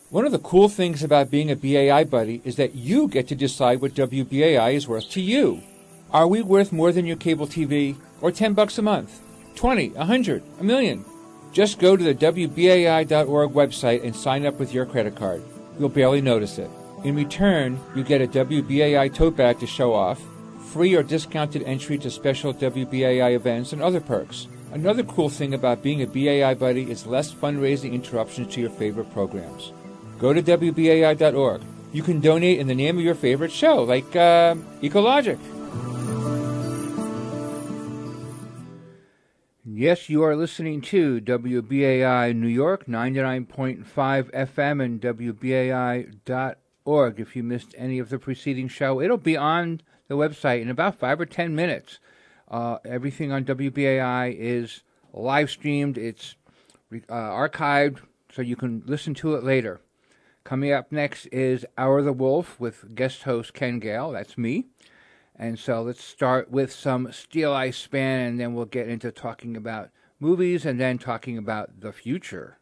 One of the cool things about being a BAI buddy is that you get to decide what WBAI is worth to you. Are we worth more than your cable TV? Or $10 a month? 20, 100, a million? Just go to the WBAI.org website and sign up with your credit card. You'll barely notice it. In return, you get a WBAI tote bag to show off, free or discounted entry to special WBAI events, and other perks. Another cool thing about being a BAI buddy is less fundraising interruptions to your favorite programs. Go to WBAI.org. You can donate in the name of your favorite show, like Ecologic. Yes, you are listening to WBAI New York, 99.5 FM, and WBAI.org. If you missed any of the preceding show, it'll be on the website in about 5 or 10 minutes. Everything on WBAI is live streamed. It's archived, so you can listen to it later. Coming up next is Hour of the Wolf with guest host Ken Gale. That's me. And so let's start with some Steel Eye Span, and then we'll get into talking about movies and then talking about the future.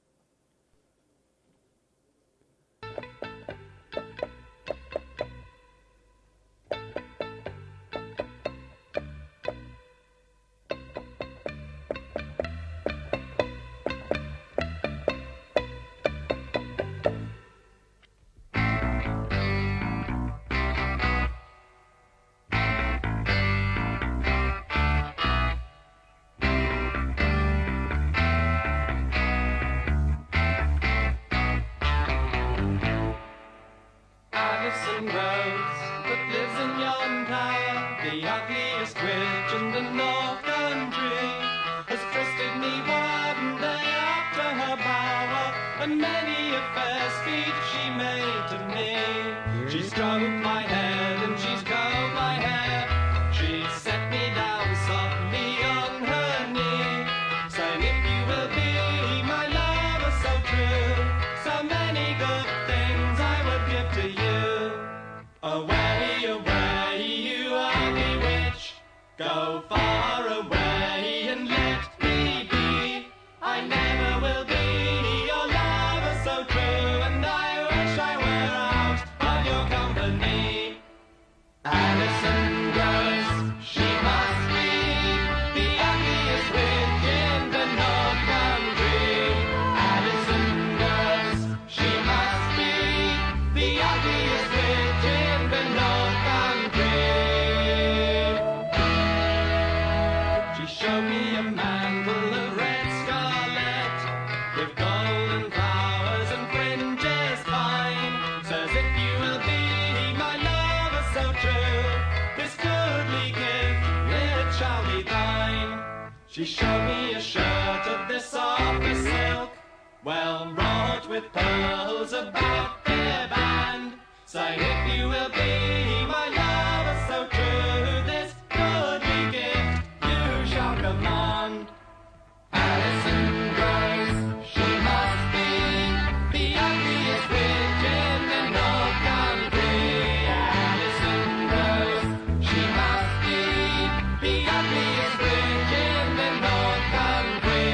She showed me a shirt of the softest silk, well wrought with pearls about their band, saying, if you will be my lover so true, this goodly gift you shall command. Alison Rose, she must be the ugliest witch in the North Country. Alison Rose, she must be the ugliest witch in the North Country.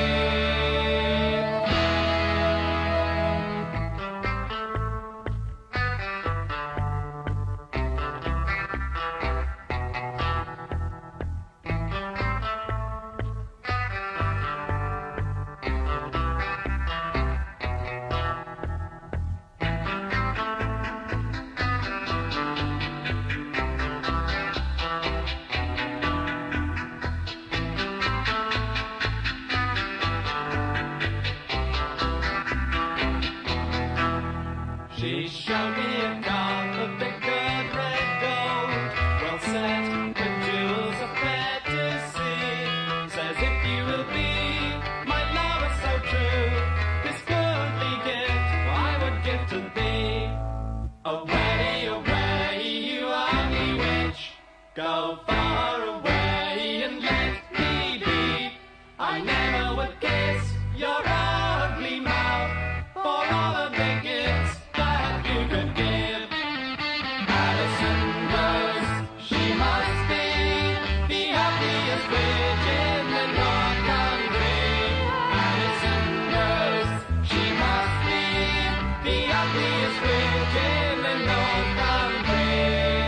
She showed me a cup of big good red gold, well set with jewels of fair to see. Says, if you will be my lover so true, this goodly gift I would give to thee. Away, away, you ugly witch, go far away and let me be. I never would kiss your ugly mouth for all of the gifts that you could give. Alison Rose, she must be the ugliest witch in the North Country. Alison Rose, she must be the ugliest witch in the North Country.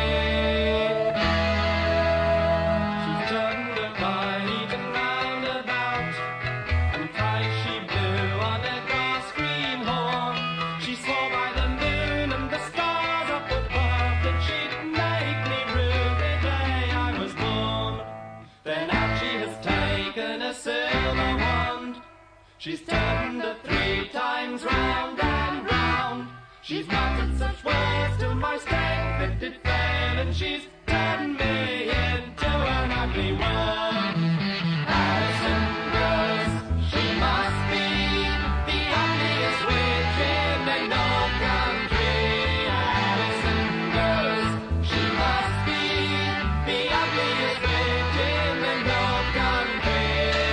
She's turned a right and roundabout, and thrice she blew on a grass green horn. She swore by the moon and the stars up above that she'd make me rue the day I was born. Then out she has taken a silver wand. She's turned it 3 times round and round. She's muttered such words till my strength it did fail, and she's turned me into an ugly worm. Alison Rose, she must be the ugliest witch in the North Country. Alison Rose, she must be the ugliest witch in the North Country.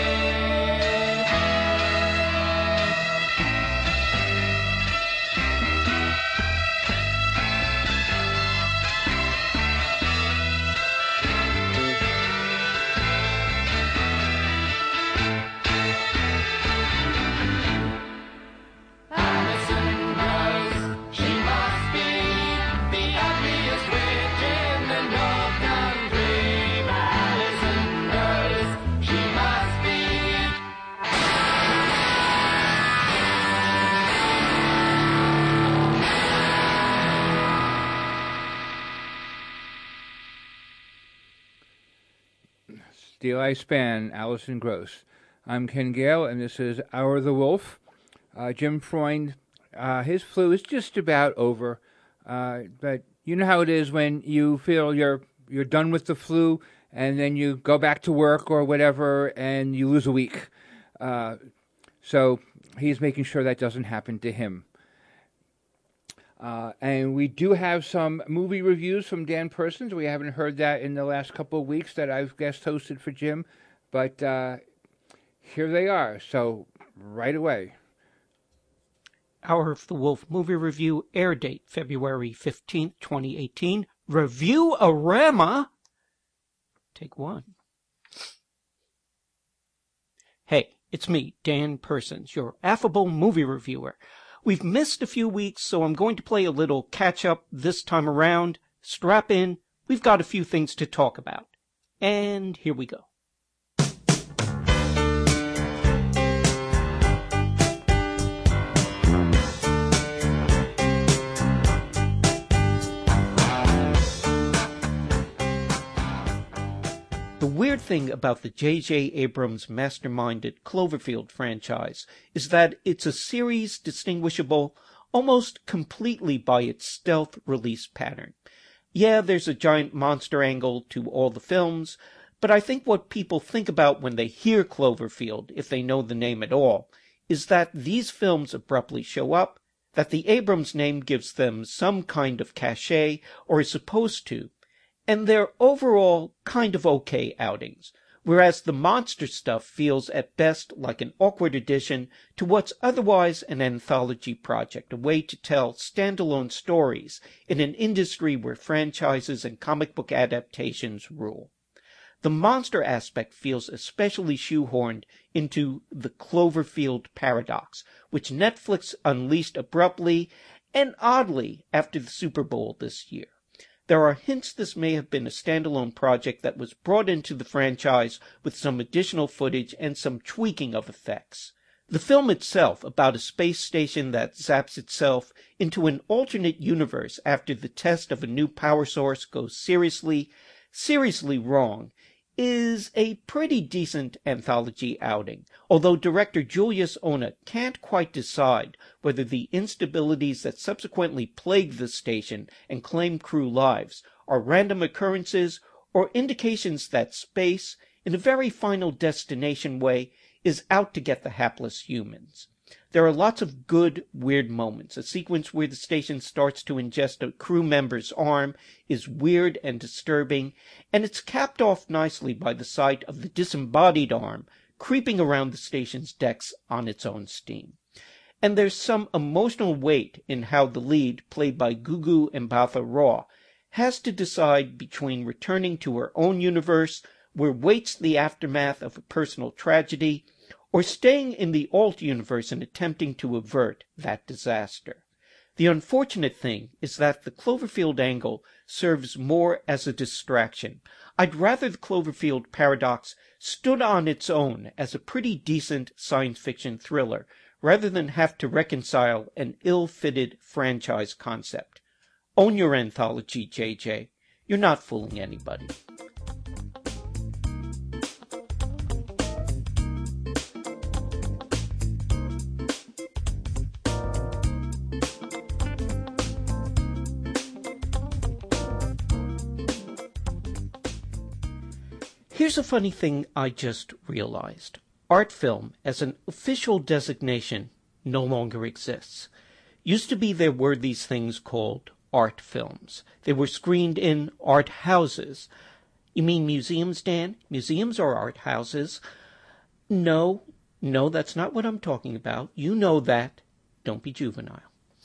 Alison Rose, she must be the ugliest witch in the North Country. Alison Rose, she must be. Steel Eye Span, Alison Gross. I'm Ken Gale, and this is Hour of the Wolf. Jim Freund, his flu is just about over, but you know how it is when you feel you're done with the flu, and then you go back to work or whatever, and you lose a week. So he's making sure that doesn't happen to him. And we do have some movie reviews from Dan Persons. We haven't heard that in the last couple of weeks that I've guest hosted for Jim, but here they are. So right away. Hour of the Wolf movie review, air date February 15th, 2018. Review-a-rama. Take 1. Hey, it's me, Dan Persons, your affable movie reviewer. We've missed a few weeks, so I'm going to play a little catch-up this time around. Strap in, we've got a few things to talk about. And here we go. The weird thing about the J.J. Abrams masterminded Cloverfield franchise is that it's a series distinguishable almost completely by its stealth release pattern. Yeah, there's a giant monster angle to all the films, but I think what people think about when they hear Cloverfield, if they know the name at all, is that these films abruptly show up, that the Abrams name gives them some kind of cachet, or is supposed to, and they're overall kind of okay outings, whereas the monster stuff feels at best like an awkward addition to what's otherwise an anthology project, a way to tell standalone stories in an industry where franchises and comic book adaptations rule. The monster aspect feels especially shoehorned into the Cloverfield paradox, which Netflix unleashed abruptly and oddly after the Super Bowl this year. There are hints this may have been a standalone project that was brought into the franchise with some additional footage and some tweaking of effects. The film itself, about a space station that zaps itself into an alternate universe after the test of a new power source goes seriously wrong, is a pretty decent anthology outing, although director Julius Onah can't quite decide whether the instabilities that subsequently plague the station and claim crew lives are random occurrences or indications that space, in a very Final Destination way, is out to get the hapless humans. There are lots of good, weird moments. A sequence where the station starts to ingest a crew member's arm is weird and disturbing, and it's capped off nicely by the sight of the disembodied arm creeping around the station's decks on its own steam. And there's some emotional weight in how the lead, played by Gugu Mbatha Raw, has to decide between returning to her own universe, where waits the aftermath of a personal tragedy, or staying in the alt universe and attempting to avert that disaster. The unfortunate thing is that the Cloverfield angle serves more as a distraction. I'd rather the Cloverfield paradox stood on its own as a pretty decent science fiction thriller, rather than have to reconcile an ill-fitted franchise concept. Own your anthology, JJ. You're not fooling anybody. Here's a funny thing I just realized. Art film as an official designation no longer exists. Used to be there were these things called art films. They were screened in art houses. You mean museums, Dan? Museums are art houses. No, that's not what I'm talking about. You know that. Don't be juvenile.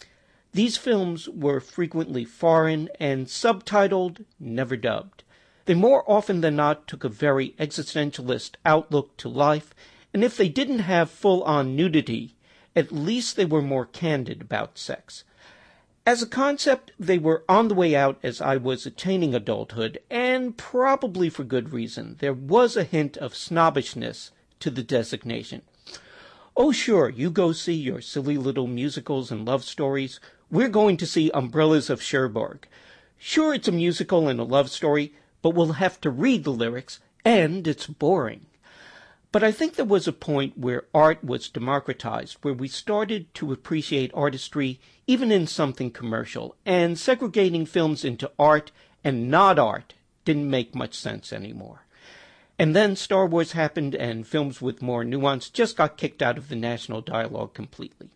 These films were frequently foreign and subtitled, never dubbed. They more often than not took a very existentialist outlook to life, and if they didn't have full-on nudity, at least they were more candid about sex. As a concept, they were on the way out as I was attaining adulthood, and probably for good reason. There was a hint of snobbishness to the designation. Oh sure, you go see your silly little musicals and love stories. We're going to see Umbrellas of Cherbourg. Sure, it's a musical and a love story, but we'll have to read the lyrics, and it's boring. But I think there was a point where art was democratized, where we started to appreciate artistry even in something commercial, and segregating films into art and not art didn't make much sense anymore. And then Star Wars happened, and films with more nuance just got kicked out of the national dialogue completely.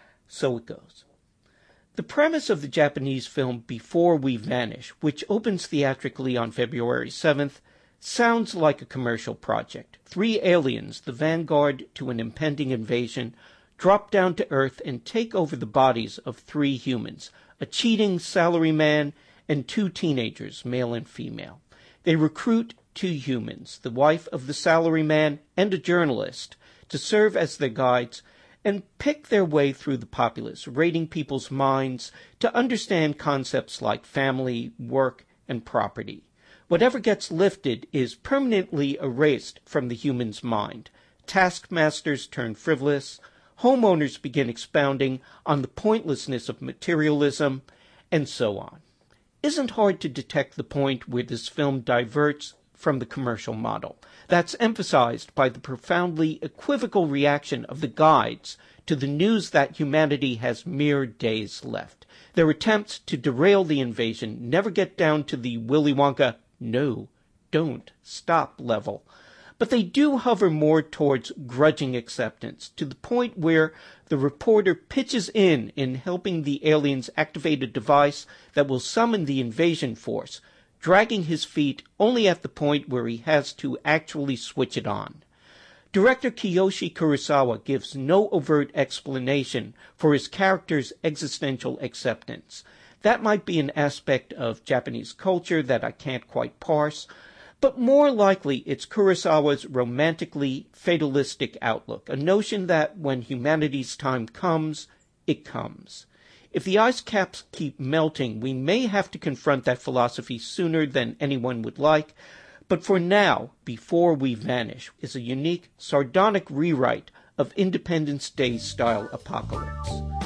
So it goes. The premise of the Japanese film Before We Vanish, which opens theatrically on February 7th, sounds like a commercial project. 3 aliens, the vanguard to an impending invasion, drop down to Earth and take over the bodies of 3 humans, a cheating salaryman and 2 teenagers, male and female. They recruit 2 humans, the wife of the salaryman and a journalist, to serve as their guides and pick their way through the populace, raiding people's minds to understand concepts like family, work, and property. Whatever gets lifted is permanently erased from the human's mind. Taskmasters turn frivolous, homeowners begin expounding on the pointlessness of materialism, and so on. Isn't hard to detect the point where this film diverts from the commercial model. That's emphasized by the profoundly equivocal reaction of the guides to the news that humanity has mere days left. Their attempts to derail the invasion never get down to the Willy Wonka, no, don't, stop level. But they do hover more towards grudging acceptance, to the point where the reporter pitches in helping the aliens activate a device that will summon the invasion force, dragging his feet only at the point where he has to actually switch it on. Director Kiyoshi Kurosawa gives no overt explanation for his character's existential acceptance. That might be an aspect of Japanese culture that I can't quite parse, but more likely it's Kurosawa's romantically fatalistic outlook, a notion that when humanity's time comes, it comes. If the ice caps keep melting, we may have to confront that philosophy sooner than anyone would like, but for now, Before We Vanish is a unique, sardonic rewrite of Independence Day-style apocalypse.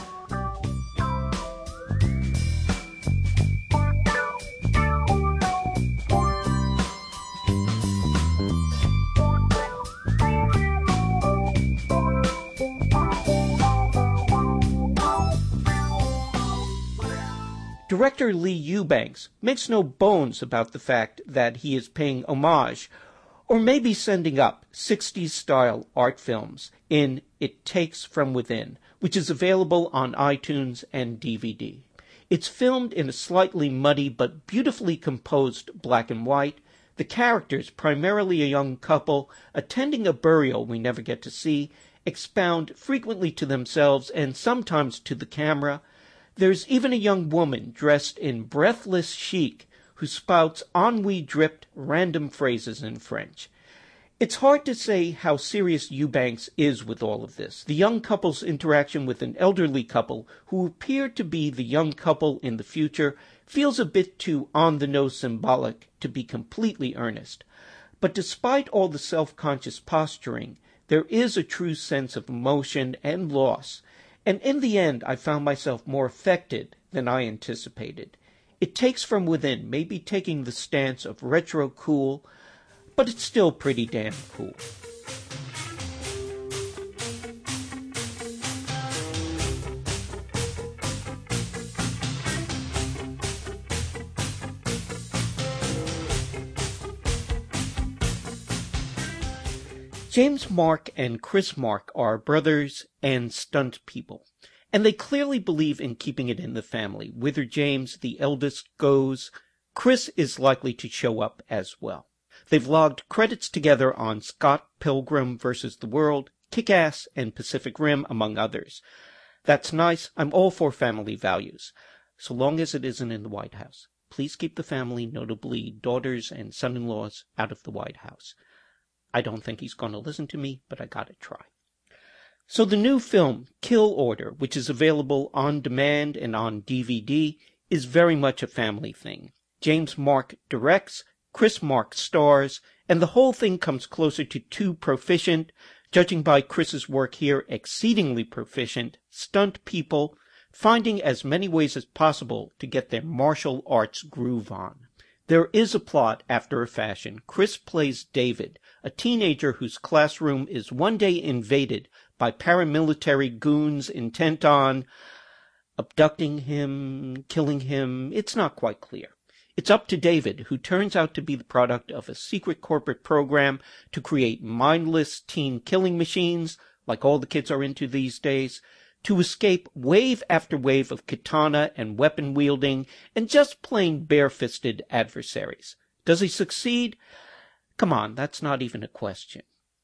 Director Lee Eubanks makes no bones about the fact that he is paying homage, or maybe sending up, 60s-style art films in It Takes From Within, which is available on iTunes and DVD. It's filmed in a slightly muddy but beautifully composed black and white. The characters, primarily a young couple, attending a burial we never get to see, expound frequently to themselves and sometimes to the camera. There's even a young woman dressed in breathless chic who spouts ennui-dripped random phrases in French. It's hard to say how serious Eubanks is with all of this. The young couple's interaction with an elderly couple who appear to be the young couple in the future feels a bit too on-the-nose symbolic to be completely earnest. But despite all the self-conscious posturing, there is a true sense of emotion and loss, and in the end I found myself more affected than I anticipated. It takes from within, maybe taking the stance of retro cool, but it's still pretty damn cool. James Mark and Chris Mark are brothers and stunt people, and they clearly believe in keeping it in the family. Whither James, the eldest, goes, Chris is likely to show up as well. They've logged credits together on Scott Pilgrim vs. the World, Kick-Ass, and Pacific Rim, among others. That's nice. I'm all for family values, so long as it isn't in the White House. Please keep the family, notably daughters and son-in-laws, out of the White House. I don't think he's going to listen to me, but I gotta try. So the new film, Kill Order, which is available on demand and on DVD, is very much a family thing. James Mark directs, Chris Mark stars, and the whole thing comes closer to two proficient, judging by Chris's work here, exceedingly proficient, stunt people, finding as many ways as possible to get their martial arts groove on. There is a plot after a fashion. Chris plays David, a teenager whose classroom is one day invaded by paramilitary goons intent on abducting him, killing him. It's not quite clear. It's up to David, who turns out to be the product of a secret corporate program to create mindless teen killing machines, like all the kids are into these days, to escape wave after wave of katana and weapon-wielding and just plain bare-fisted adversaries. Does he succeed? Come on, that's not even a question.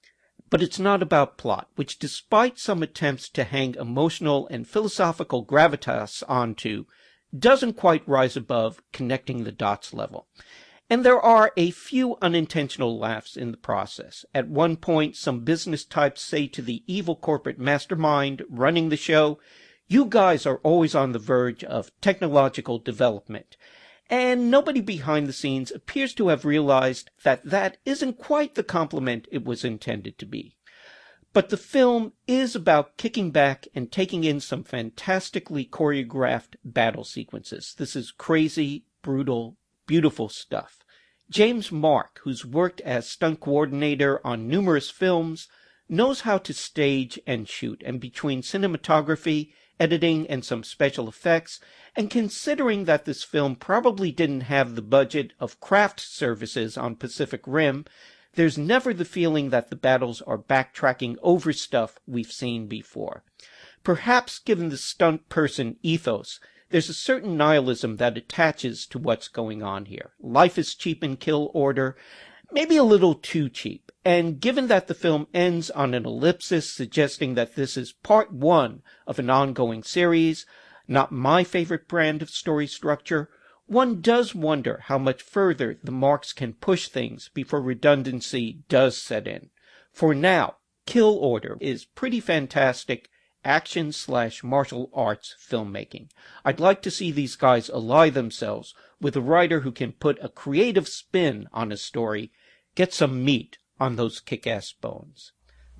But it's not about plot, which despite some attempts to hang emotional and philosophical gravitas onto, doesn't quite rise above connecting the dots level. And there are a few unintentional laughs in the process. At one point, some business types say to the evil corporate mastermind running the show, "You guys are always on the verge of technological development." And nobody behind the scenes appears to have realized that that isn't quite the compliment it was intended to be. But the film is about kicking back and taking in some fantastically choreographed battle sequences. This is crazy, brutal, beautiful stuff. James Mark, who's worked as stunt coordinator on numerous films, knows how to stage and shoot, and between cinematography, editing, and some special effects, and considering that this film probably didn't have the budget of craft services on Pacific Rim, there's never the feeling that the battles are backtracking over stuff we've seen before. Perhaps given the stunt person ethos, there's a certain nihilism that attaches to what's going on here. Life is cheap in Kill Order, maybe a little too cheap. And given that the film ends on an ellipsis suggesting that this is part one of an ongoing series, not my favorite brand of story structure, one does wonder how much further the Marks can push things before redundancy does set in. For now, Kill Order is pretty fantastic action/martial arts filmmaking. I'd like to see these guys ally themselves with a writer who can put a creative spin on a story, get some meat on those kick-ass bones.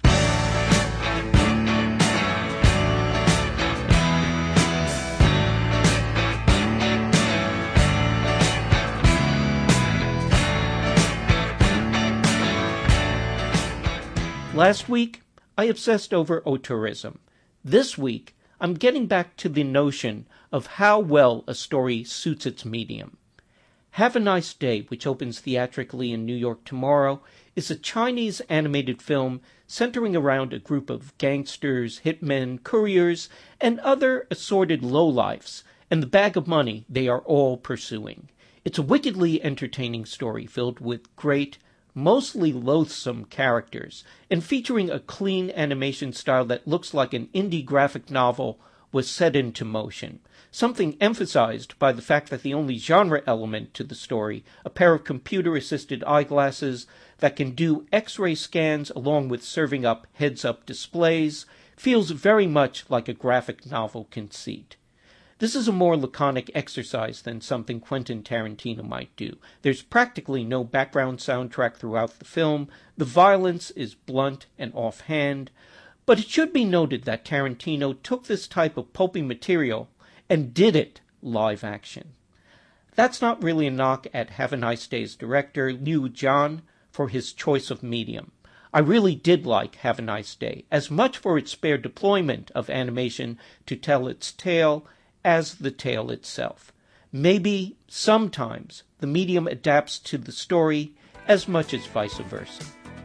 Last week, I obsessed over auteurism. This week, I'm getting back to the notion of how well a story suits its medium. Have a Nice Day, which opens theatrically in New York tomorrow, is a Chinese animated film centering around a group of gangsters, hitmen, couriers, and other assorted lowlifes, and the bag of money they are all pursuing. It's a wickedly entertaining story filled with great, mostly loathsome characters, and featuring a clean animation style that looks like an indie graphic novel was set into motion, something emphasized by the fact that the only genre element to the story, a pair of computer-assisted eyeglasses that can do X-ray scans along with serving up heads-up displays, feels very much like a graphic novel conceit. This is a more laconic exercise than something Quentin Tarantino might do. There's practically no background soundtrack throughout the film, the violence is blunt and offhand, but it should be noted that Tarantino took this type of pulpy material and did it live action. That's not really a knock at Have a Nice Day's director, Liu Jian, for his choice of medium. I really did like Have a Nice Day, as much for its spare deployment of animation to tell its tale as the tale itself. Maybe, sometimes, the medium adapts to the story as much as vice versa.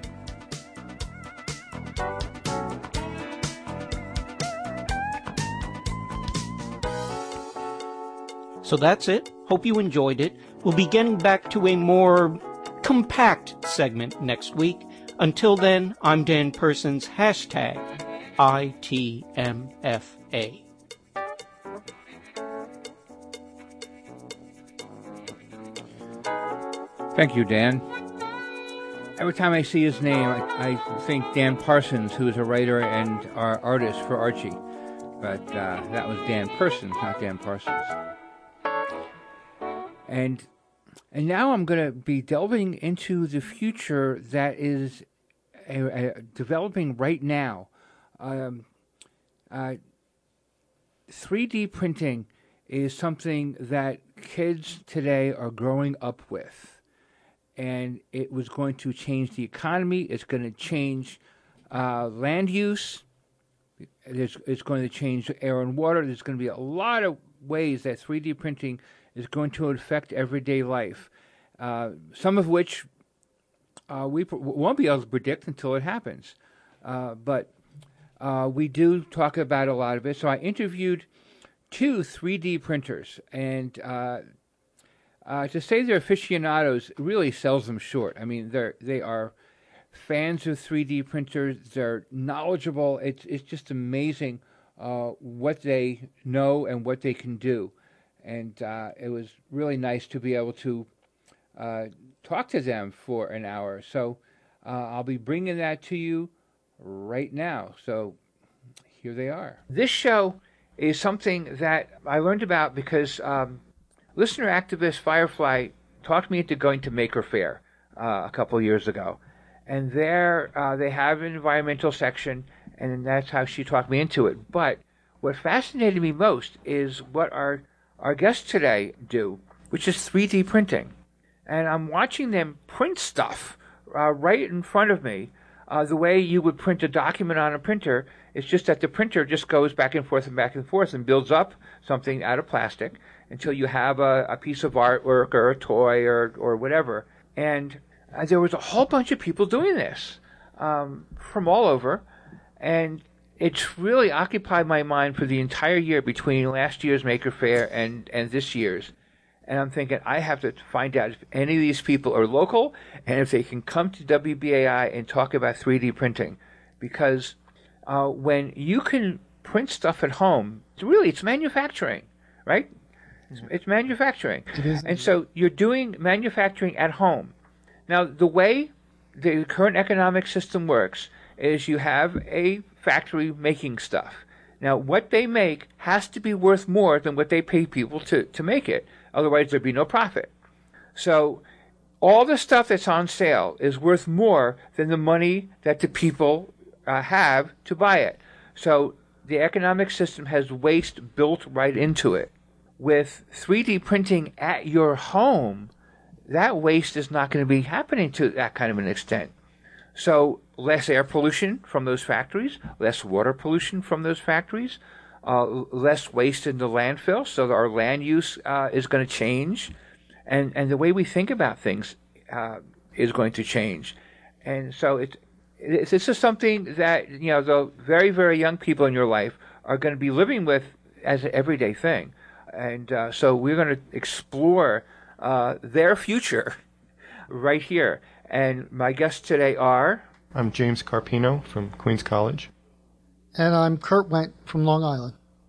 So that's it. Hope you enjoyed it. We'll be getting back to a more compact segment next week. Until then, I'm Dan Persons, hashtag ITMFA. Thank you, Dan. Every time I see his name, I think Dan Parsons, who is a writer and our artist for Archie. But that was Dan Persons, not Dan Parsons. And now I'm going to be delving into the future that is developing right now. 3D printing is something that kids today are growing up with. And it was going to change the economy. It's going to change land use. It's going to change air and water. There's going to be a lot of ways that 3D printing is going to affect everyday life, some of which we won't be able to predict until it happens. But we do talk about a lot of it. So I interviewed 2 3D printers, and to say they're aficionados really sells them short. I mean, they are fans of 3D printers. They're knowledgeable. It's just amazing what they know and what they can do. And it was really nice to be able to talk to them for an hour. So I'll be bringing that to you right now. So here they are. This show is something that I learned about because listener activist Firefly talked me into going to Maker Faire a couple years ago. And there they have an environmental section, and that's how she talked me into it. But what fascinated me most is what our guests today do, which is 3D printing. And I'm watching them print stuff right in front of me. The way you would print a document on a printer, it's just that the printer just goes back and forth and builds up something out of plastic until you have a piece of artwork or a toy or whatever. And there was a whole bunch of people doing this from all over. And it's really occupied my mind for the entire year between last year's Maker Faire and this year's. And I'm thinking, I have to find out if any of these people are local and if they can come to WBAI and talk about 3D printing. Because when you can print stuff at home, it's manufacturing, right? It's manufacturing. It is. And so you're doing manufacturing at home. Now, the way the current economic system works is you have a factory making stuff. Now, what they make has to be worth more than what they pay people to make it. Otherwise, there'd be no profit. So all the stuff that's on sale is worth more than the money that the people have to buy it. So the economic system has waste built right into it. With 3D printing at your home, that waste is not going to be happening to that kind of an extent. So less air pollution from those factories, less water pollution from those factories, less waste in the landfill, so our land use is going to change, and the way we think about things is going to change. And so this is something that the very, very young people in your life are going to be living with as an everyday thing. And so we're going to explore their future right here. And my guests today are... I'm James Carpino from Queens College. And I'm Kurt Wendt from Long Island.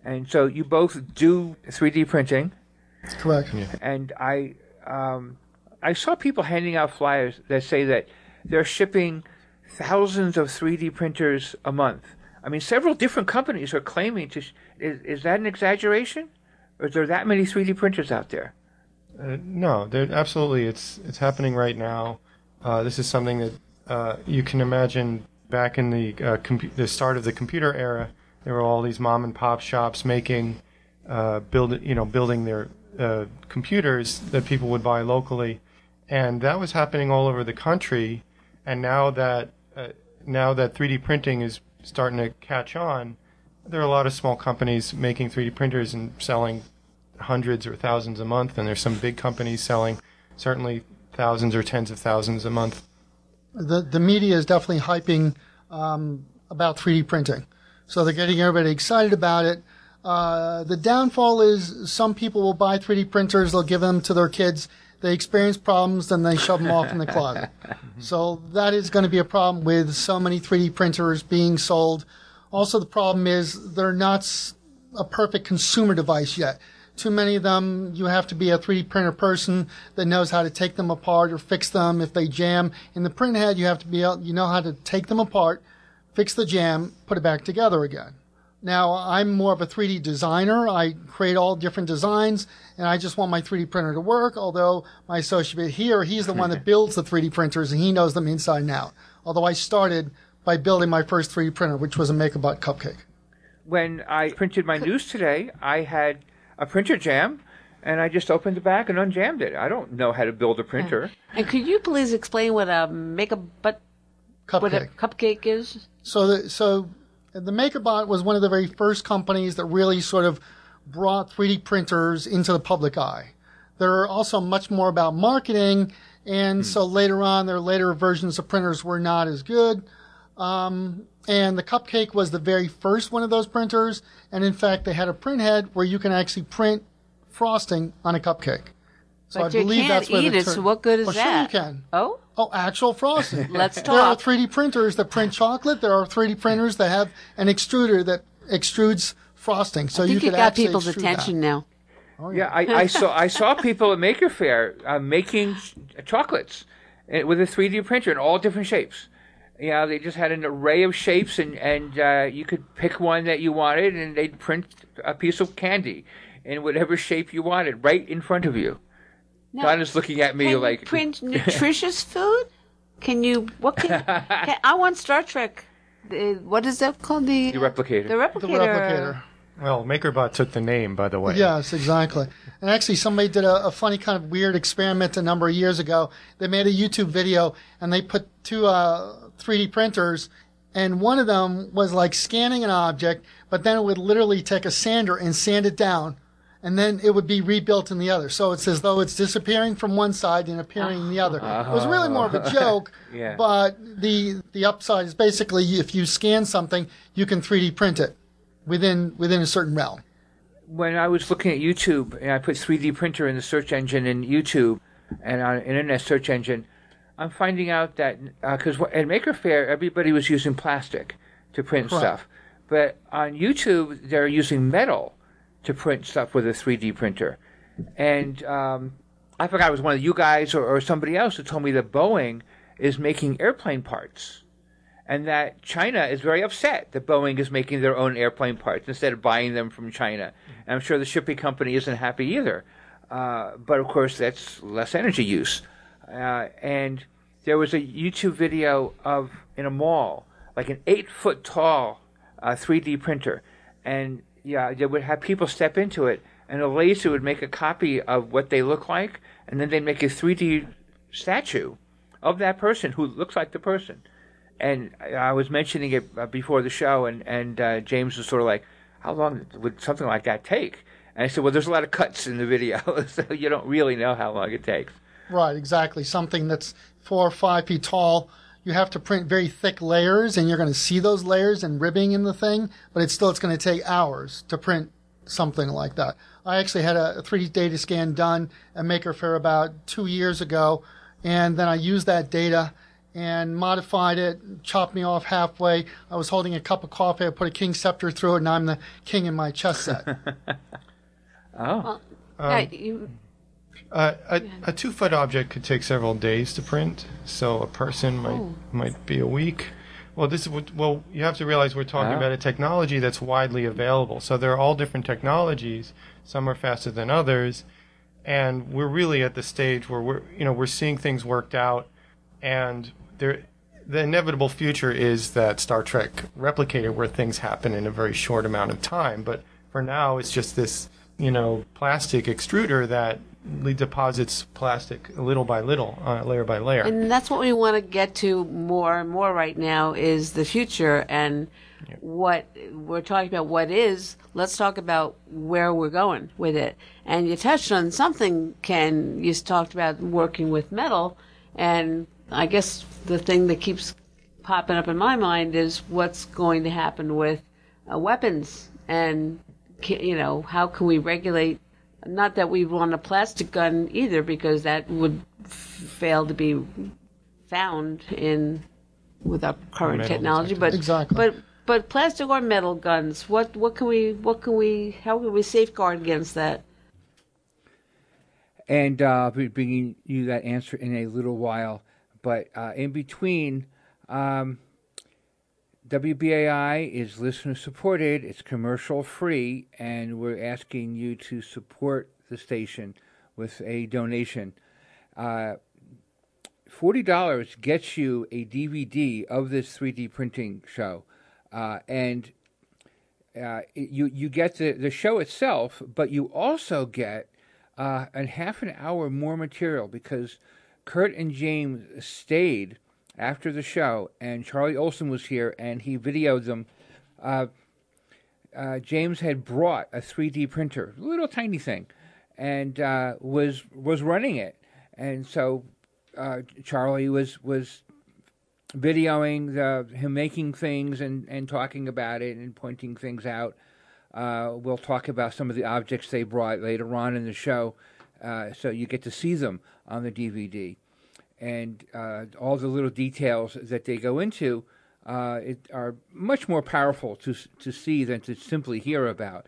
And so you both do 3D printing. Correct. Yeah. And I saw people handing out flyers that say that they're shipping thousands of 3D printers a month. I mean, several different companies are claiming to. Is that an exaggeration? Or is there that many 3D printers out there? No, absolutely. It's happening right now. This is something that you can imagine back in the start of the computer era. There were all these mom and pop shops making, building their computers that people would buy locally, and that was happening all over the country. And now that 3D printing is starting to catch on, there are a lot of small companies making 3D printers and selling hundreds or thousands a month, and there's some big companies selling certainly thousands or tens of thousands a month. The media is definitely hyping about 3D printing, so they're getting everybody excited about it. The downfall is some people will buy 3D printers, they'll give them to their kids, they experience problems, then they shove them off in the closet. So that is going to be a problem with so many 3D printers being sold. Also, the problem is they're not a perfect consumer device yet. Too many of them, you have to be a 3D printer person that knows how to take them apart or fix them if they jam. In the print head, you have to you know how to take them apart, fix the jam, put it back together again. Now, I'm more of a 3D designer. I create all different designs, and I just want my 3D printer to work, although my associate here, he's the one that builds the 3D printers, and he knows them inside and out. Although I started by building my first 3D printer, which was a MakerBot cupcake. When I printed my news today, I had a printer jam, and I just opened the back and unjammed it. I don't know how to build a printer. And could you please explain what a cupcake is? So the MakerBot was one of the very first companies that really sort of brought 3D printers into the public eye. They're also much more about marketing, and so later on, their later versions of printers were not as good. And the Cupcake was the very first one of those printers, and in fact, they had a print head where you can actually print frosting on a cupcake. So But I you believe can't that's where eat the it, so what good is Sure you that? can. Oh? Oh, actual frosting. Let's There are talk. 3D printers that print chocolate. There are 3D printers that have an extruder that extrudes frosting. So I think you you could got actually people's extrude attention that. now. Yeah, I saw people at Maker Faire making chocolates with a 3D printer in all different shapes. You know, they just had an array of shapes, and you could pick one that you wanted, and they'd print a piece of candy in whatever shape you wanted right in front of you. No. Donna's looking at me Can like... you print nutritious food? Can you? I want Star Trek. What is that called? The replicator. The replicator. The replicator. Well, MakerBot took the name, by the way. Yes, exactly. And actually, somebody did a funny kind of weird experiment a number of years ago. They made a YouTube video, and they put two 3D printers, and one of them was like scanning an object, but then it would literally take a sander and sand it down, and then it would be rebuilt in the other. So it's as though it's disappearing from one side and appearing in the other. It was really more of a joke, Yeah. but the upside is basically if you scan something, you can 3D print it within a certain realm. When I was looking at YouTube, and I put 3D printer in the search engine in YouTube and on internet search engine, I'm finding out that, because at Maker Faire, everybody was using plastic to print Correct. stuff. But on YouTube, they're using metal to print stuff with a 3D printer. And I forgot it was one of you guys or somebody else who told me that Boeing is making airplane parts. And that China is very upset that Boeing is making their own airplane parts instead of buying them from China. And I'm sure the shipping company isn't happy either. But, of course, that's less energy use. And there was a YouTube video of, in a mall, like an 8-foot tall 3D printer. And, yeah, they would have people step into it, and a laser would make a copy of what they look like, and then they'd make a 3D statue of that person who looks like the person. And I was mentioning it before the show, and James was sort of like, how long would something like that take? And I said, well, there's a lot of cuts in the video, so you don't really know how long it takes. Right, exactly. Something that's 4 or 5 feet tall, you have to print very thick layers, and you're going to see those layers and ribbing in the thing, but it's going to take hours to print something like that. I actually had a 3D data scan done at Maker Faire about 2 years ago, and then I used that data, and modified it, chopped me off halfway. I was holding a cup of coffee. I put a king scepter through it, and I'm the king in my chess set. Well, yeah, you, A 2-foot object could take several days to print, so a person might be a week. Well, you have to realize we're talking about a technology that's widely available. So there are all different technologies. Some are faster than others, and we're really at the stage where we're seeing things worked out, and the inevitable future is that Star Trek replicated where things happen in a very short amount of time. But for now, it's just this plastic extruder that deposits plastic little by little, layer by layer. and that's what we want to get to more and more right now is the future and what we're talking about. What is? Let's talk about where we're going with it. And you touched on something, Ken. You talked about working with metal, and I guess the thing that keeps popping up in my mind is what's going to happen with weapons, and how can we regulate? Not that we want a plastic gun either, because that would fail to be found with our current Metal technology. detectors. Exactly. But plastic or metal guns, how can we safeguard against that? And I'll be bringing you that answer in a little while. But in between, WBAI is listener supported, it's commercial free, and we're asking you to support the station with a donation. $40 gets you a DVD of this 3D printing show, and you get the show itself, but you also get a half an hour more material, because Kurt and James stayed after the show, and Charlie Olson was here, and he videoed them. James had brought a 3D printer, a little tiny thing, and was running it. And so Charlie was videoing him making things and talking about it and pointing things out. We'll talk about some of the objects they brought later on in the show, so you get to see them on the DVD. And all the little details that they go into are much more powerful to see than to simply hear about.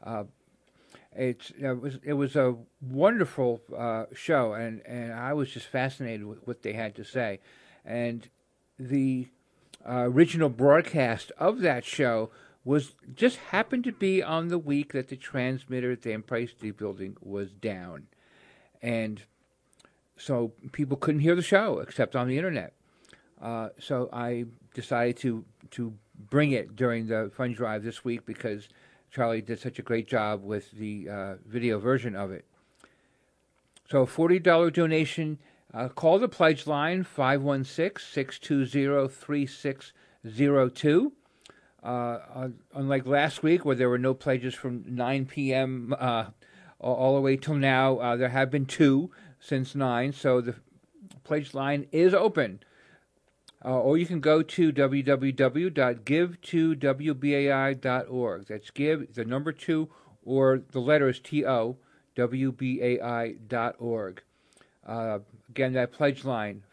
It was a wonderful show, and I was just fascinated with what they had to say. And the original broadcast of that show just happened to be on the week that the transmitter at the Empire State Building was down, and so people couldn't hear the show except on the internet. So I decided to bring it during the fund drive this week, because Charlie did such a great job with the video version of it. So $40 donation. Call the pledge line, 516-620-3602. Unlike last week, where there were no pledges from 9 p.m. All the way till now, there have been 2 since 9, so the pledge line is open. Or you can go to www.givetowbai.org. That's give, the number 2, or the letters TO, WBAI.org. Again, that pledge line,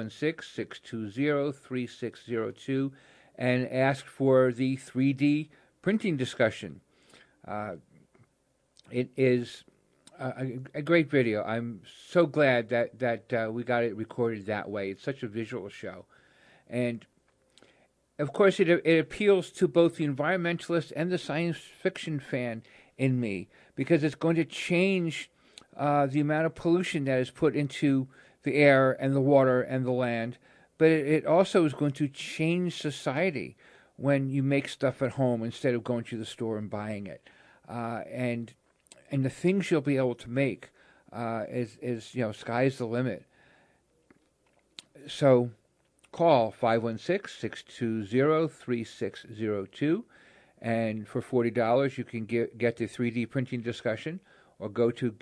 516-620-3602, and ask for the 3D printing discussion. It is a great video. I'm so glad that we got it recorded that way. It's such a visual show. And, of course, it appeals to both the environmentalist and the science fiction fan in me, because it's going to change the amount of pollution that is put into the air and the water and the land. But it also is going to change society when you make stuff at home instead of going to the store and buying it. And the things you'll be able to make is sky's the limit. So call 516-620-3602, and for $40 you can get the 3D printing discussion, or go to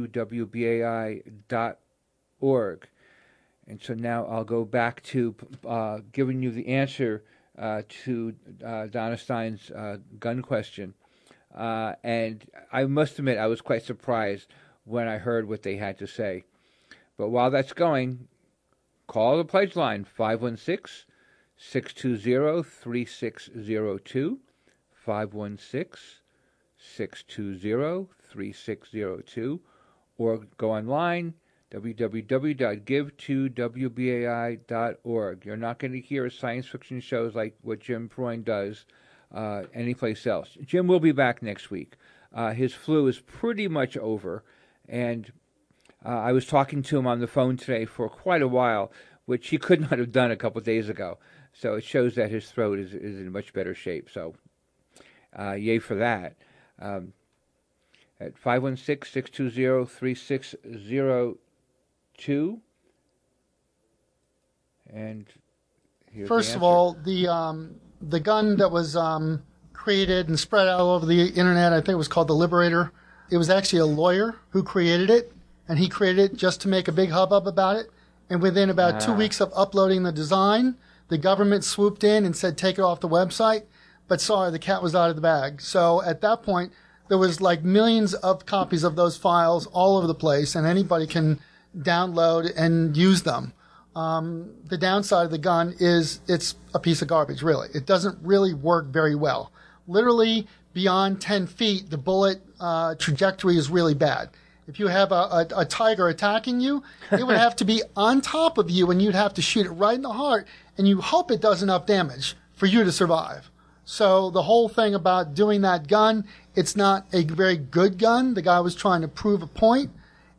givetowbai.org. And so now I'll go back to giving you the answer to Donna Stein's gun question. And I must admit, I was quite surprised when I heard what they had to say. But while that's going, call the pledge line, 516-620-3602, 516-620-3602, or go online, www.give2wbai.org. You're not going to hear science fiction shows like what Jim Freund does anyplace else. Jim will be back next week. His flu is pretty much over, and I was talking to him on the phone today for quite a while, which he could not have done a couple of days ago. So it shows that his throat is in much better shape. So yay for that. At 516-620-3602. And here's First the of answer. all, the gun that was created and spread out all over the internet, I think it was called the Liberator. It was actually a lawyer who created it, and he created it just to make a big hubbub about it. And within about 2 weeks of uploading the design, the government swooped in and said, take it off the website. But sorry, the cat was out of the bag. So at that point, there was like millions of copies of those files all over the place, and anybody can download and use them. The downside of the gun is it's a piece of garbage, really. It doesn't really work very well. Literally, beyond 10 feet, the bullet trajectory is really bad. If you have a tiger attacking you, it would have to be on top of you, and you'd have to shoot it right in the heart, and you hope it does enough damage for you to survive. So the whole thing about doing that gun, it's not a very good gun. The guy was trying to prove a point.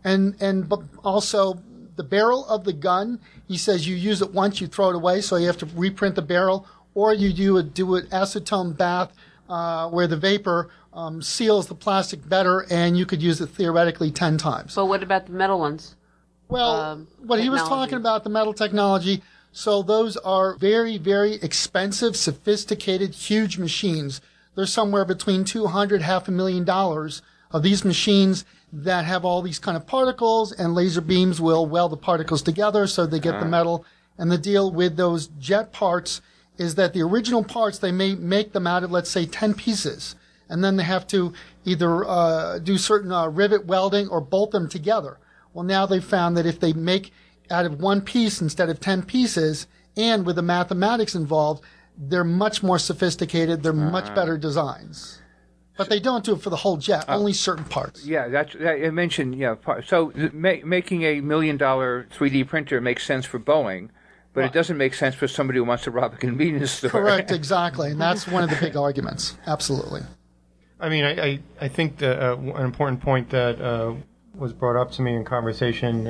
But also the barrel of the gun, he says you use it once, you throw it away, so you have to reprint the barrel, or you do an acetone bath where the vapor seals the plastic better, and you could use it theoretically 10 times. But what about the metal ones? Well, what he was technology. talking about, the metal technology, so those are very, very expensive, sophisticated, huge machines. There's somewhere between $200,000, $500,000 of these machines that have all these kind of particles, and laser beams will weld the particles together so they get the metal. And the deal with those jet parts is that the original parts, they may make them out of, let's say, 10 pieces. And then they have to either do certain rivet welding or bolt them together. Well, now they've found that if they make out of one piece instead of 10 pieces, and with the mathematics involved, they're much more sophisticated. They're much better designs. But they don't do it for the whole jet, only certain parts. Yeah, that I mentioned. Yeah, so making a $1 million 3D printer makes sense for Boeing, but it doesn't make sense for somebody who wants to rob a convenience store. Correct, exactly. And that's one of the big arguments. Absolutely. I mean, I think an important point that was brought up to me in conversation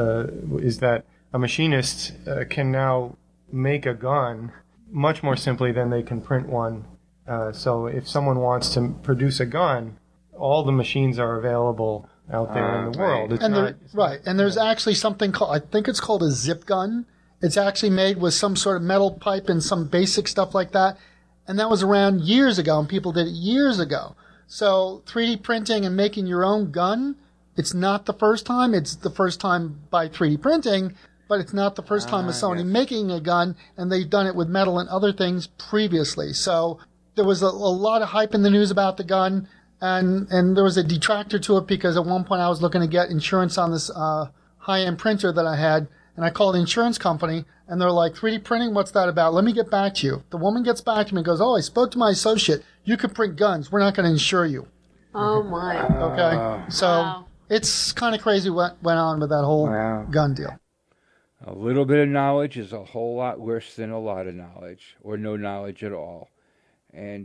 is that a machinist can now make a gun much more simply than they can print one. So if someone wants to produce a gun, all the machines are available out there in the world. It's And there's actually something called, I think it's called a zip gun. It's actually made with some sort of metal pipe and some basic stuff like that. And that was around years ago, and people did it years ago. So 3D printing and making your own gun, it's not the first time. It's the first time by 3D printing, but it's not the first time of somebody making a gun, and they've done it with metal and other things previously. So there was a lot of hype in the news about the gun, and there was a detractor to it because at one point I was looking to get insurance on this high-end printer that I had, and I called the insurance company, and they're like, 3D printing, what's that about? Let me get back to you. The woman gets back to me and goes, I spoke to my associate. You can print guns. We're not going to insure you. Oh, my. Okay? So it's kind of crazy what went on with that whole gun deal. A little bit of knowledge is a whole lot worse than a lot of knowledge, or no knowledge at all. And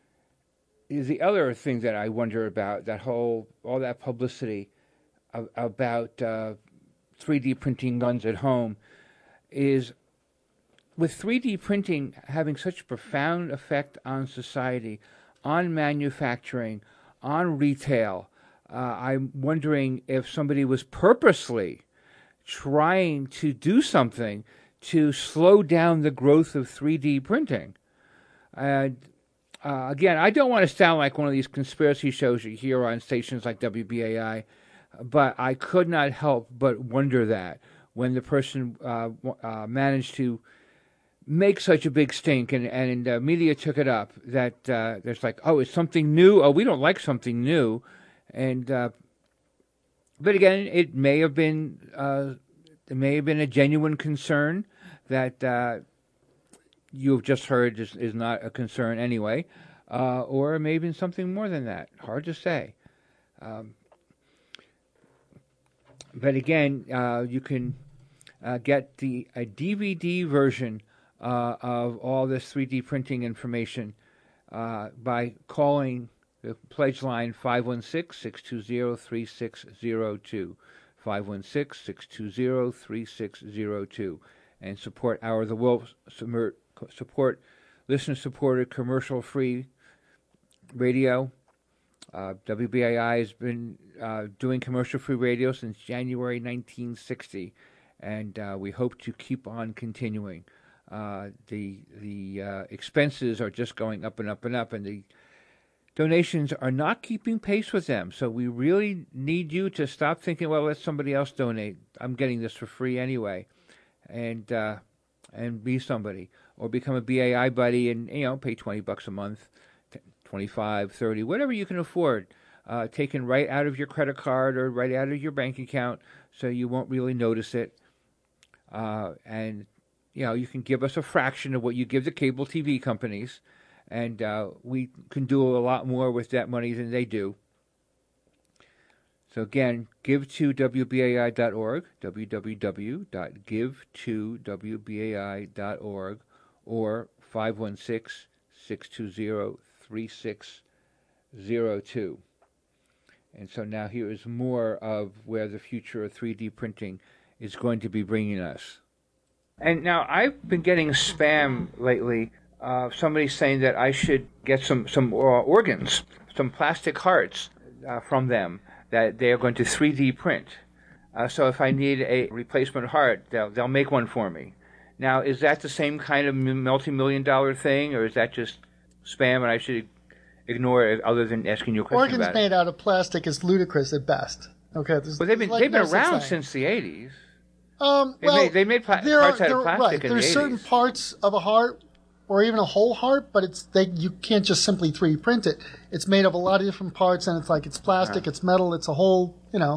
the other thing that I wonder about, all that publicity about 3D printing guns at home, is with 3D printing having such a profound effect on society, on manufacturing, on retail, I'm wondering if somebody was purposely trying to do something to slow down the growth of 3D printing. And again, I don't want to sound like one of these conspiracy shows you hear on stations like WBAI, but I could not help but wonder that when the person managed to make such a big stink and media took it up, that there's like, it's something new. Oh, we don't like something new. And but again, it may have been there may have been a genuine concern that you have just heard is not a concern anyway, or it may have been something more than that. Hard to say. But again, you can get a DVD version of all this 3D printing information by calling the pledge line 516-620-3602, 516-620-3602, and support Hour of the Wolf, support listener-supported commercial-free radio. WBAI has been doing commercial-free radio since January 1960, and we hope to keep on continuing. The expenses are just going up and up and up, and the donations are not keeping pace with them. So we really need you to stop thinking, well, let somebody else donate. I'm getting this for free anyway, and be somebody, or become a BAI buddy and pay $20 a month, 25, 30, whatever you can afford, taken right out of your credit card or right out of your bank account, so you won't really notice it. And you can give us a fraction of what you give the cable TV companies, and we can do a lot more with that money than they do. So again, give to WBAI.org, www.give2WBAI.org, or 516-620-3602. And so now here is more of where the future of 3D printing is going to be bringing us. And now I've been getting spam lately. Somebody saying that I should get some organs, some plastic hearts from them that they are going to 3D print. So if I need a replacement heart, they'll make one for me. Now, is that the same kind of multi-million-dollar thing, or is that just spam and I should ignore it other than asking you a question Organs about made out of plastic is ludicrous at best. Okay, Well, they've been around since the 80s. They made parts out of plastic right. in the 80s. There's certain parts of a heart, or even a whole heart, but you can't just simply 3D print it. It's made of a lot of different parts, and it's plastic, it's metal, it's a whole,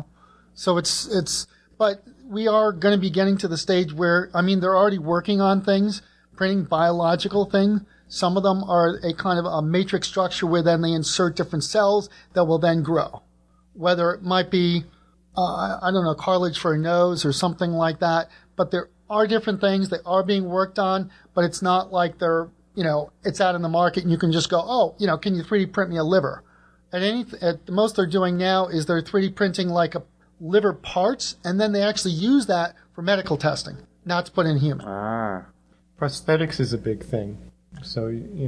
So but we are going to be getting to the stage where, they're already working on things, printing biological things. Some of them are a kind of a matrix structure where then they insert different cells that will then grow. Whether it might be, cartilage for a nose or something like that. But there are different things. They are being worked on, but it's not like they're, it's out in the market and you can just go, can you 3D print me a liver? At the most they're doing now is they're 3D printing like a liver parts, and then they actually use that for medical testing, not to put in human. Prosthetics is a big thing. So,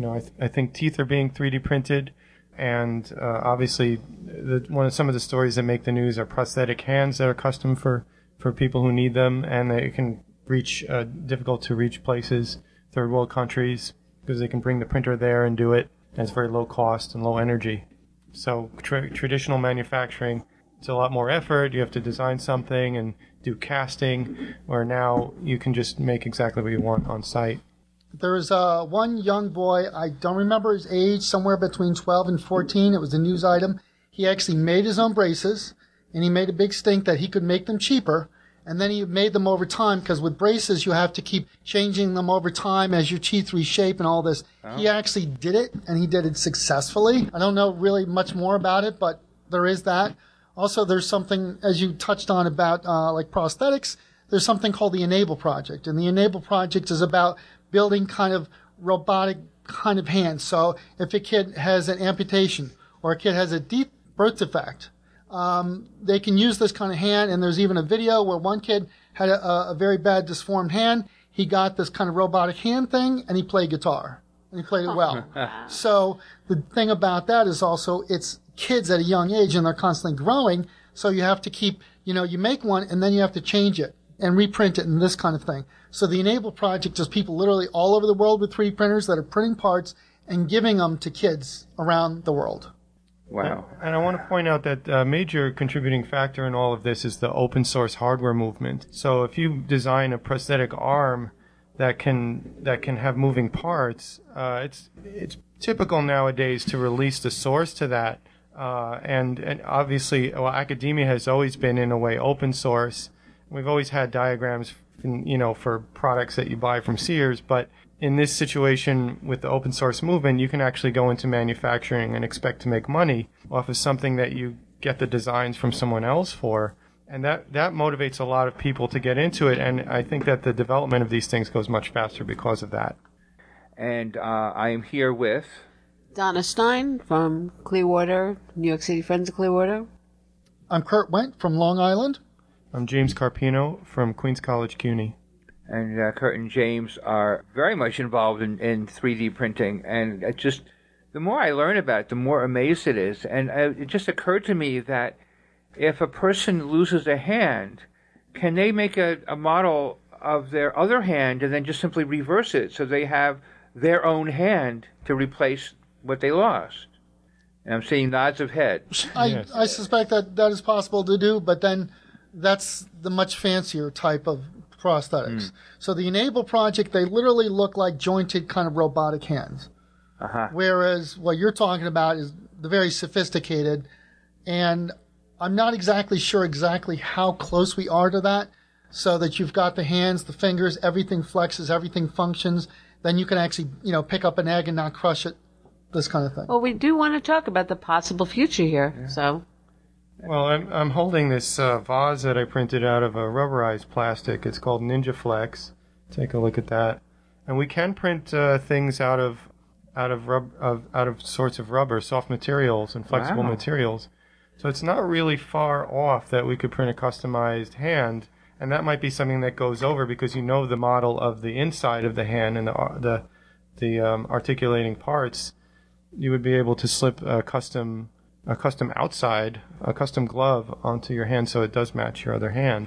I think teeth are being 3D printed, and obviously some of the stories that make the news are prosthetic hands that are custom for people who need them, and they can reach difficult to reach places, third world countries, because they can bring the printer there and do it, and it's very low cost and low energy. So traditional manufacturing, it's a lot more effort. You have to design something and do casting, where now you can just make exactly what you want on site. There was one young boy, I don't remember his age, somewhere between 12 and 14. It was a news item. He actually made his own braces, and he made a big stink that he could make them cheaper. And then he made them over time, because with braces you have to keep changing them over time as your teeth reshape and all this. Oh. He actually did it, and he did it successfully. I don't know really much more about it, but there is that. Also, there's something, as you touched on, about like prosthetics. There's something called the Enable Project, and the Enable Project is about building kind of robotic kind of hands. So if a kid has an amputation or a kid has a deep birth defect, they can use this kind of hand. And there's even a video where one kid had a very bad disformed hand. He got this kind of robotic hand thing, and he played guitar, and he played it well. So the thing about that is also it's kids at a young age, and they're constantly growing. So you have to keep, you make one, and then you have to change it and reprint it and this kind of thing. So the Enable Project is people literally all over the world with 3D printers that are printing parts and giving them to kids around the world. Wow. And I want to point out that a major contributing factor in all of this is the open source hardware movement. So if you design a prosthetic arm that can have moving parts, it's typical nowadays to release the source to that. And obviously, academia has always been in a way open source. We've always had diagrams, for products that you buy from Sears, but in this situation with the open source movement, you can actually go into manufacturing and expect to make money off of something that you get the designs from someone else for. And that motivates a lot of people to get into it, and I think that the development of these things goes much faster because of that. And I am here with... Donna Stein from Clearwater, New York City Friends of Clearwater. I'm Kurt Wendt from Long Island. I'm James Carpino from Queens College CUNY. And Kurt and James are very much involved in 3D printing. And it just, the more I learn about it, the more amazed it is. And it just occurred to me that if a person loses a hand, can they make a model of their other hand and then just simply reverse it so they have their own hand to replace what they lost? And I'm seeing nods of head. I suspect that is possible to do, but then that's the much fancier type of prosthetics. So the Enable project, they literally look like jointed kind of robotic hands. Whereas what you're talking about is the very sophisticated, and I'm not exactly sure exactly how close we are to that, so that you've got the hands, the fingers, everything flexes, everything functions. Then you can actually, pick up an egg and not crush it, this kind of thing. Well, we do want to talk about the possible future here, so... Well, I'm holding this vase that I printed out of a rubberized plastic. It's called Ninja Flex. Take a look at that. And we can print things out of sorts of rubber, soft materials and flexible materials. So it's not really far off that we could print a customized hand, and that might be something that goes over because you know the model of the inside of the hand and the articulating parts. You would be able to slip a custom outside, a custom glove onto your hand so it does match your other hand.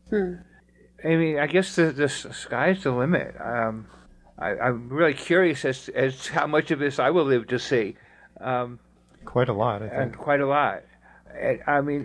I mean, I guess the sky's the limit. I'm really curious as to how much of this I will live to see. Quite a lot, I think. Quite a lot. I mean,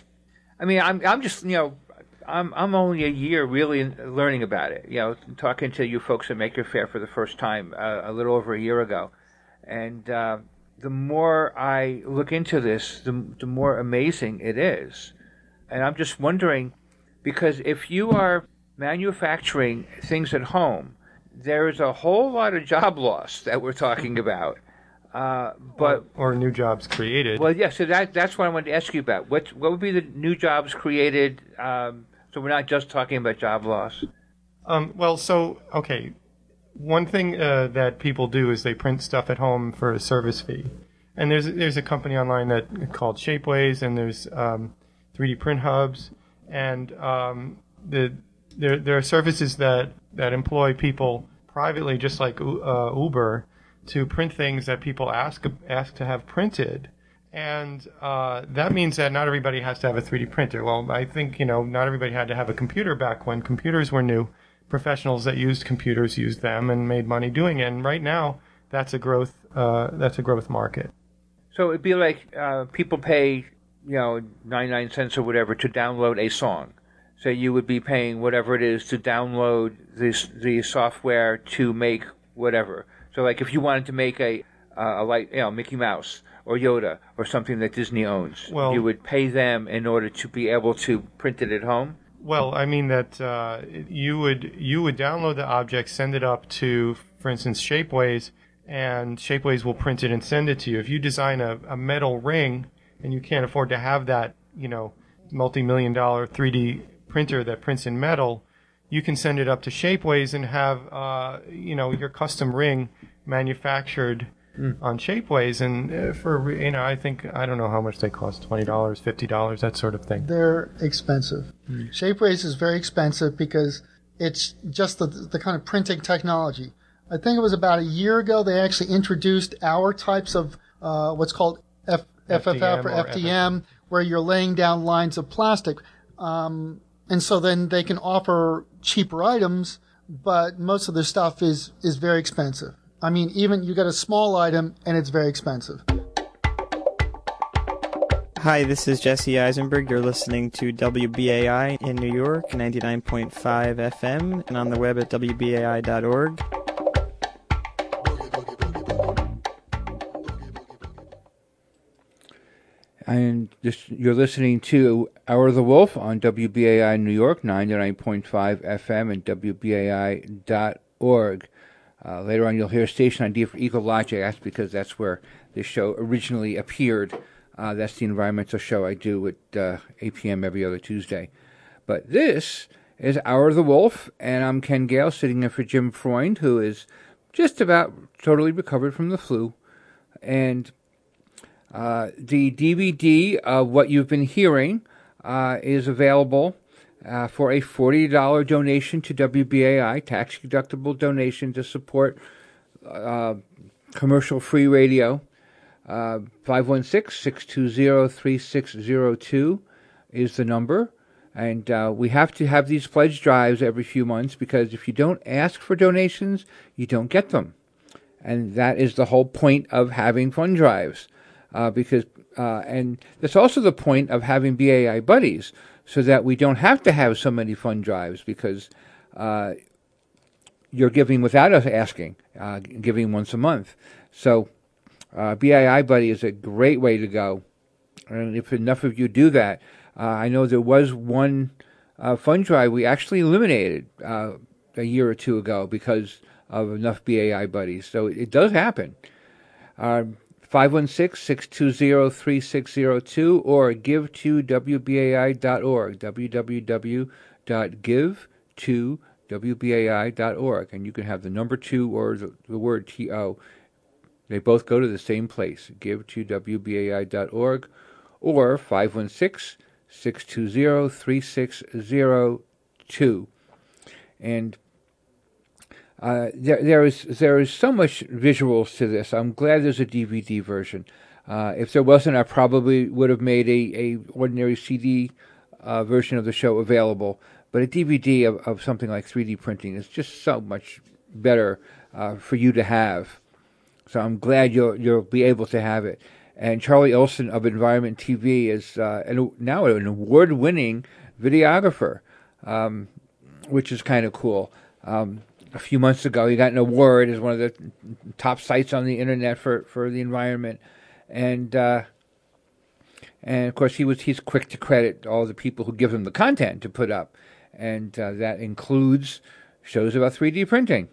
I'm just, I'm only a year really learning about it. Talking to you folks at Maker Faire for the first time a little over a year ago. And the more I look into this, the more amazing it is. And I'm just wondering, because if you are manufacturing things at home, there is a whole lot of job loss that we're talking about. But or new jobs created. Well, yeah, so that's what I wanted to ask you about. What would be the new jobs created, so we're not just talking about job loss? Okay. One thing that people do is they print stuff at home for a service fee. And there's a company online called Shapeways, and there's 3D Print Hubs, and there are services that employ people privately, just like Uber, to print things that people ask to have printed. And that means that not everybody has to have a 3D printer. Well, I think, not everybody had to have a computer back when computers were new. Professionals that used computers used them and made money doing it. And right now, that's a growth market. So it'd be like people pay, 99 cents or whatever to download a song. So you would be paying whatever it is to download the software to make whatever. So like if you wanted to make a Mickey Mouse or Yoda or something that Disney owns, you would pay them in order to be able to print it at home? Well, I mean that you would download the object, send it up to, for instance, Shapeways, and Shapeways will print it and send it to you. If you design a metal ring and you can't afford to have that, multi-million-dollar 3D printer that prints in metal, you can send it up to Shapeways and have, your custom ring manufactured on Shapeways. And I don't know how much they cost, $20, $50, that sort of thing. They're expensive. Shapeways is very expensive because it's just the kind of printing technology. I think it was about a year ago they actually introduced our types of what's called FFF or FDM, where you're laying down lines of plastic. And so then they can offer cheaper items, but most of their stuff is very expensive. I mean, even you get a small item and it's very expensive. Hi, this is Jesse Eisenberg. You're listening to WBAI in New York, 99.5 FM, and on the web at WBAI.org. And you're listening to Hour of the Wolf on WBAI New York, 99.5 FM and WBAI.org. Later on, you'll hear Station ID for Ecologic. That's because that's where this show originally appeared. That's the environmental show I do at 8 p.m. every other Tuesday. But this is Hour of the Wolf, and I'm Ken Gale, sitting in for Jim Freund, who is just about totally recovered from the flu. And the DVD of what you've been hearing is available for a $40 donation to WBAI, tax-deductible donation to support commercial-free radio. 516-620-3602 is the number. And we have to have these pledge drives every few months because if you don't ask for donations, you don't get them. And that is the whole point of having fund drives. And that's also the point of having BAI buddies, so that we don't have to have so many fund drives because you're giving without us asking, giving once a month. So BAI buddy is a great way to go. And if enough of you do that, I know there was one fund drive we actually eliminated a year or two ago because of enough BAI buddies. So it does happen. 516-620-3602 or give to WBAI.org, www.give2wbai.org. And you can have the number 2 or the word TO. They both go to the same place, give to WBAI.org or 516-620-3602. And there is so much visuals to this. I'm glad there's a DVD version. If there wasn't, I probably would have made a ordinary CD version of the show available. But a DVD of something like 3D printing is just so much better for you to have. So I'm glad you'll be able to have it. And Charlie Olson of Environment TV is now an award-winning videographer, which is kind of cool. A few months ago, he got an award as one of the top sites on the internet for the environment, and of course he's quick to credit all the people who give him the content to put up, and that includes shows about 3D printing.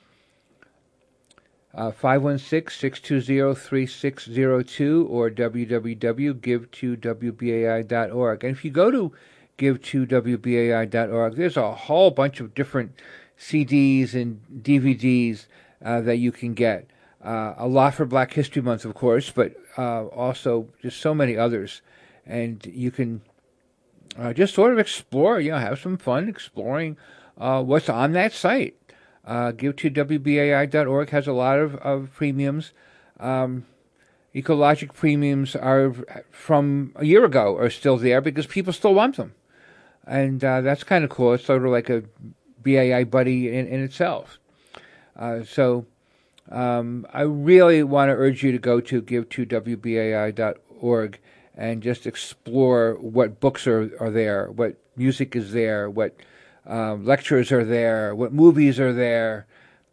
516-620-3602 or www.give2wbai.org. And if you go to give2wbai.org, there's a whole bunch of different CDs and DVDs that you can get. A lot for Black History Month, of course, but also just so many others. And you can just sort of explore, have some fun exploring what's on that site. Give2wbai.org has a lot of premiums. Ecologic premiums are from a year ago are still there because people still want them. And that's kind of cool. It's sort of like a BAI buddy in itself. So I really want to urge you to go to give2wbai.org and just explore what books are there, what music is there, what lectures are there, what movies are there.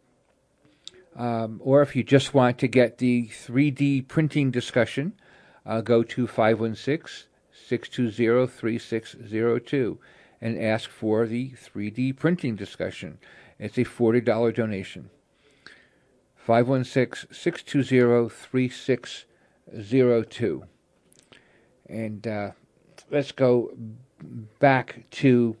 Or if you just want to get the 3D printing discussion, go to 516-620-3602 and ask for the 3D printing discussion. It's a $40 donation. 516-620-3602. And let's go back to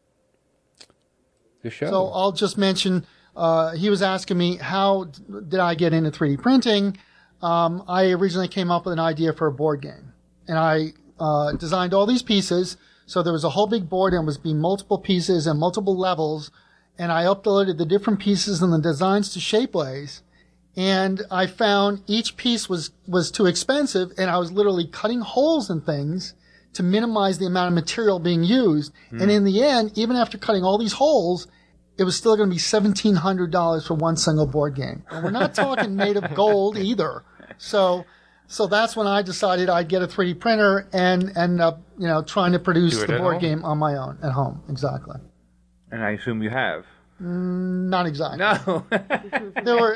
the show. So I'll just mention, he was asking me, how did I get into 3D printing? I originally came up with an idea for a board game. And I designed all these pieces. So there was a whole big board and it was being multiple pieces and multiple levels. And I uploaded the different pieces and the designs to Shapeways. And I found each piece was too expensive, and I was literally cutting holes in things to minimize the amount of material being used. And in the end, even after cutting all these holes, it was still going to be $1,700 for one single board game. And we're not talking made of gold either. So that's when I decided I'd get a 3D printer and end up, trying to produce the board game on my own at home. Exactly. And I assume you have. Not exactly. No.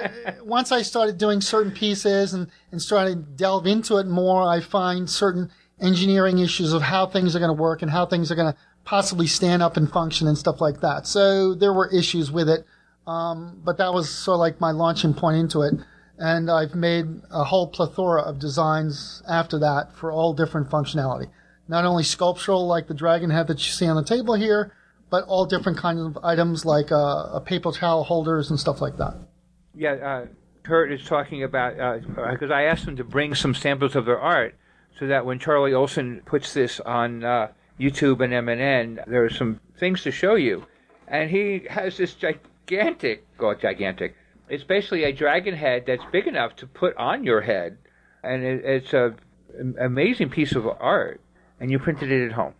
Once I started doing certain pieces and started to delve into it more, I find certain engineering issues of how things are going to work and how things are going to possibly stand up and function and stuff like that. So there were issues with it, but that was sort of like my launching point into it. And I've made a whole plethora of designs after that for all different functionality. Not only sculptural like the dragon head that you see on the table here, but all different kinds of items like a paper towel holders and stuff like that. Yeah, Kurt is talking about, because I asked him to bring some samples of their art so that when Charlie Olson puts this on YouTube and MNN, there are some things to show you. And he has this gigantic, it's basically a dragon head that's big enough to put on your head. And it's an amazing piece of art. And you printed it at home.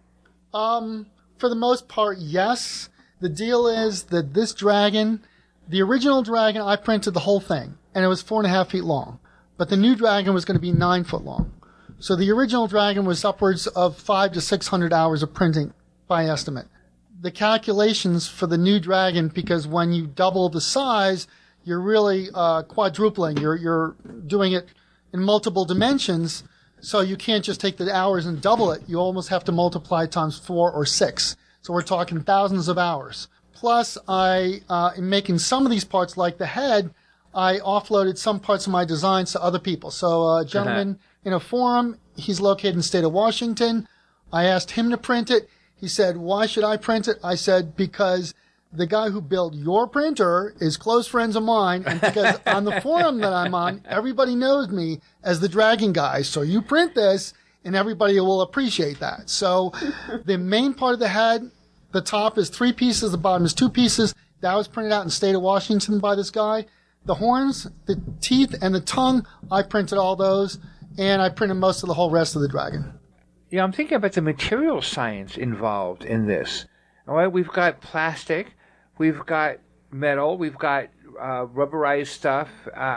For the most part, yes. The deal is that this dragon, the original dragon, I printed the whole thing, and it was 4.5 feet long. But the new dragon was going to be 9 foot long. So the original dragon was upwards of 500 to 600 hours of printing by estimate. The calculations for the new dragon, because when you double the size, you're really quadrupling. You're doing it in multiple dimensions. So you can't just take the hours and double it. You almost have to multiply times 4 or 6. So we're talking thousands of hours. Plus, in making some of these parts, like the head, I offloaded some parts of my designs to other people. So a gentleman in a forum, he's located in the state of Washington. I asked him to print it. He said, why should I print it? I said, because the guy who built your printer is close friends of mine, and because on the forum that I'm on, everybody knows me as the Dragon Guy. So you print this, and everybody will appreciate that. So the main part of the head, the top is 3 pieces, the bottom is 2 pieces. That was printed out in the state of Washington by this guy. The horns, the teeth, and the tongue, I printed all those, and I printed most of the whole rest of the dragon. Yeah, I'm thinking about the material science involved in this. All right, we've got plastic. We've got metal. We've got rubberized stuff.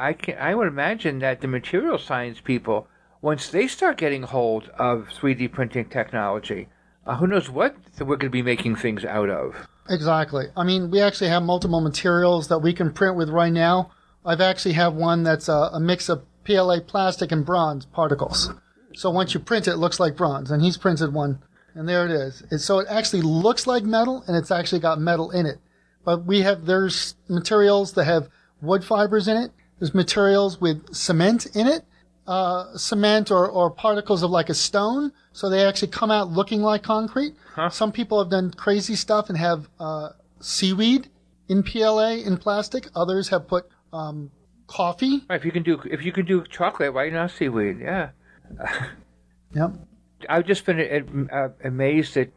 I would imagine that the material science people, once they start getting hold of 3D printing technology, who knows what we're going to be making things out of. Exactly. I mean, we actually have multiple materials that we can print with right now. I've actually have one that's a mix of PLA plastic and bronze particles. So once you print it, it looks like bronze. And he's printed one, and there it is. So it actually looks like metal, and it's actually got metal in it. But there's materials that have wood fibers in it. There's materials with cement in it, cement or particles of like a stone. So they actually come out looking like concrete. Huh? Some people have done crazy stuff and have seaweed in PLA in plastic. Others have put coffee. Right, if you can do chocolate, why not seaweed? Yeah. Yep. I've just been amazed at.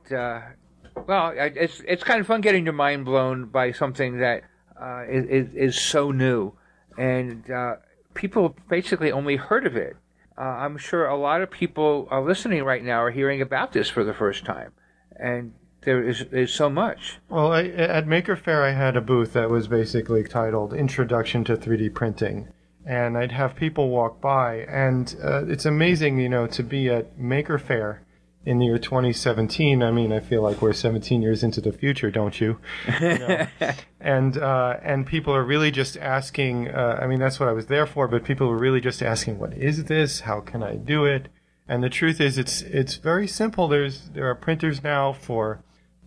It's kind of fun getting your mind blown by something that is so new, and people basically only heard of it. I'm sure a lot of people are listening right now are hearing about this for the first time, and there is so much. Well, at Maker Faire, I had a booth that was basically titled "Introduction to 3D Printing," and I'd have people walk by, and it's amazing, to be at Maker Faire in the year 2017. I mean, I feel like we're 17 years into the future, don't you? And people are really just asking, I mean, that's what I was there for, but people were really just asking, what is this? How can I do it? And the truth is, it's very simple. There are printers now for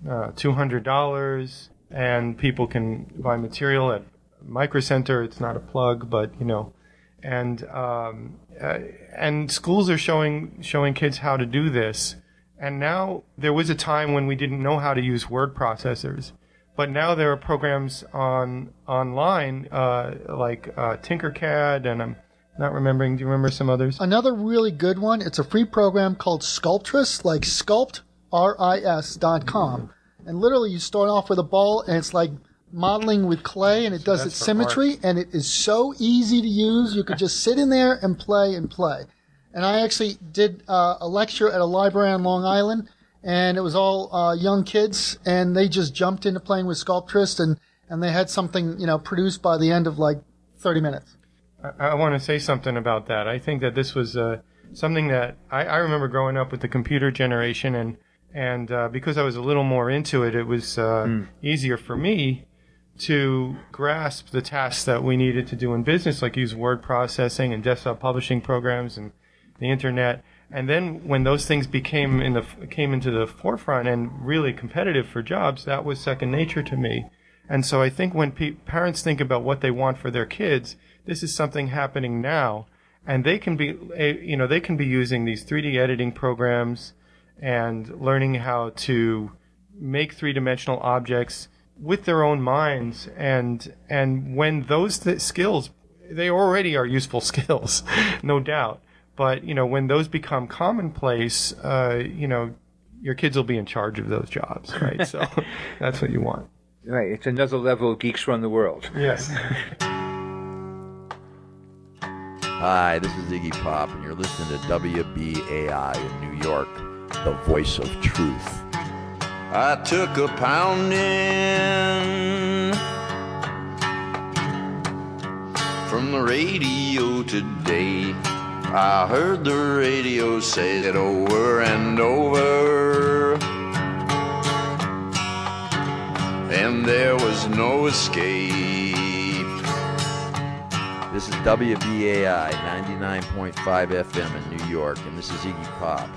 $200, and people can buy material at Micro Center. It's not a plug, but, and schools are showing kids how to do this. And now, there was a time when we didn't know how to use word processors, but now there are programs online like Tinkercad, and I'm not remembering. Do you remember some others? Another really good one. It's a free program called Sculptris, like sculpt, RIS.com. And literally, you start off with a ball, and it's like modeling with clay, and it does its symmetry, and it is so easy to use. You could just sit in there and play and play. And I actually did a lecture at a library on Long Island, and it was all young kids, and they just jumped into playing with Sculptris, and they had something, produced by the end of like 30 minutes. I want to say something about that. I think that this was something that I remember growing up with the computer generation, and because I was a little more into it, it was easier for me to grasp the tasks that we needed to do in business, like use word processing and desktop publishing programs and the internet. And then when those things came into the forefront and really competitive for jobs, that was second nature to me. And so I think when parents think about what they want for their kids, this is something happening now, and they can be using these 3D editing programs and learning how to make three-dimensional objects with their own minds. And when those skills, they already are useful skills, no doubt. But, when those become commonplace, your kids will be in charge of those jobs, right? So that's what you want. Right. It's another level of Geeks Run the World. Yes. Hi, this is Iggy Pop, and you're listening to WBAI in New York, the voice of truth. I took a pounding from the radio today. I heard the radio say it over and over, and there was no escape. This is WBAI 99.5 FM in New York, and this is Iggy Pop.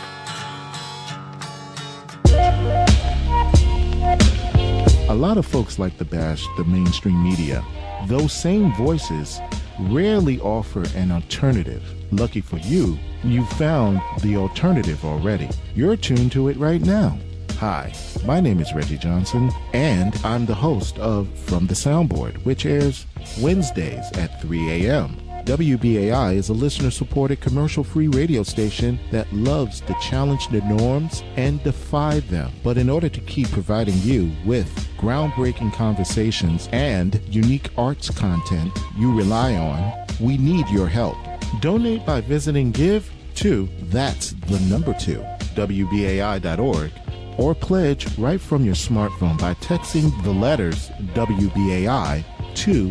A lot of folks like to bash the mainstream media. Those same voices rarely offer an alternative. Lucky for you, you've found the alternative already. You're tuned to it right now. Hi, my name is Reggie Johnson, and I'm the host of From the Soundboard, which airs Wednesdays at 3 a.m. WBAI is a listener-supported commercial-free radio station that loves to challenge the norms and defy them. But in order to keep providing you with groundbreaking conversations and unique arts content you rely on, we need your help. Donate by visiting Give to, that's the number 2, WBAI.org, or pledge right from your smartphone by texting the letters WBAI to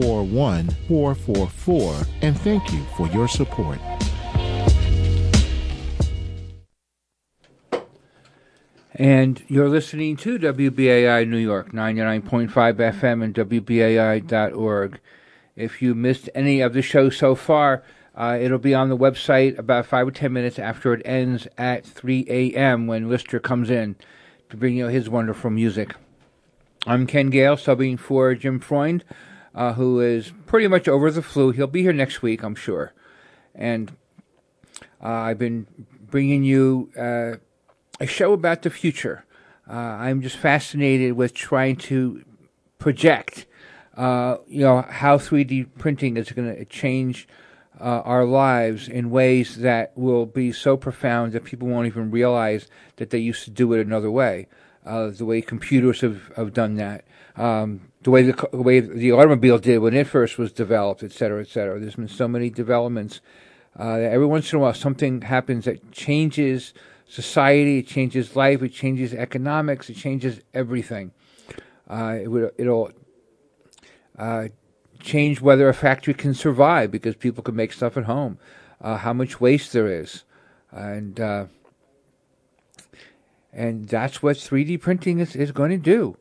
41444, and thank you for your support. And you're listening to WBAI New York, 99.5 FM and WBAI.org. If you missed any of the show so far, it'll be on the website about 5 or 10 minutes after it ends at 3 a.m. when Lister comes in to bring you his wonderful music. I'm Ken Gale, subbing for Jim Freund, who is pretty much over the flu. He'll be here next week, I'm sure. And I've been bringing you a show about the future. I'm just fascinated with trying to project, how 3D printing is going to change our lives in ways that will be so profound that people won't even realize that they used to do it another way. The way computers have done that. The way the automobile did when it first was developed, et cetera, et cetera. There's been so many developments that every once in a while something happens that changes society, it changes life, it changes economics, it changes everything. It'll change whether a factory can survive because people can make stuff at home, how much waste there is, and that's what 3D printing is going to do.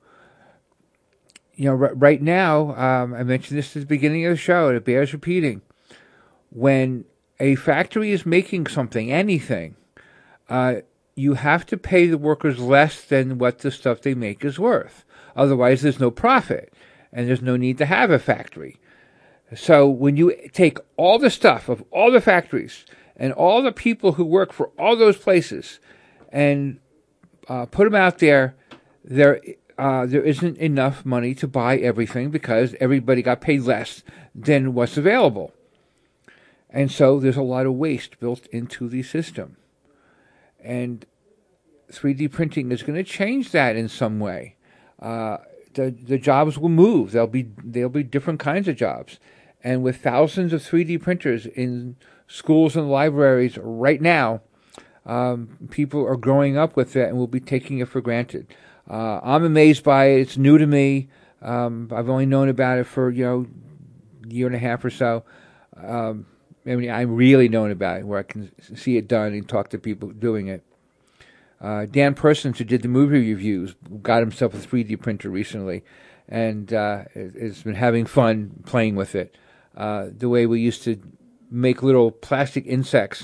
Right now, I mentioned this at the beginning of the show, and it bears repeating. When a factory is making something, anything, you have to pay the workers less than what the stuff they make is worth. Otherwise, there's no profit, and there's no need to have a factory. So when you take all the stuff of all the factories and all the people who work for all those places and put them out there, there isn't enough money to buy everything because everybody got paid less than what's available. And so there's a lot of waste built into the system. And 3D printing is going to change that in some way. The jobs will move. There'll be different kinds of jobs. And with thousands of 3D printers in schools and libraries right now, people are growing up with it and will be taking it for granted. I'm amazed by it. It's new to me. I've only known about it for, a year and a half or so. I'm really known about it, where I can see it done and talk to people doing it. Dan Persons, who did the movie reviews, got himself a 3D printer recently, and has been having fun playing with it. The way we used to make little plastic insects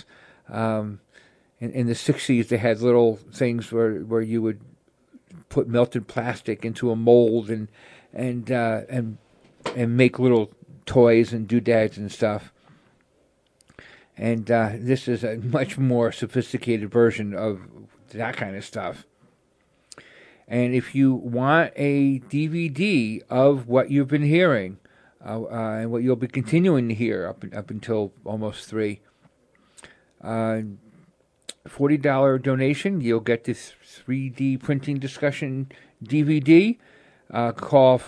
In the 60s, they had little things where you would put melted plastic into a mold and make little toys and doodads and stuff. And this is a much more sophisticated version of that kind of stuff. And if you want a DVD of what you've been hearing and what you'll be continuing to hear up until almost 3, $40 donation, you'll get this 3D printing discussion DVD. Call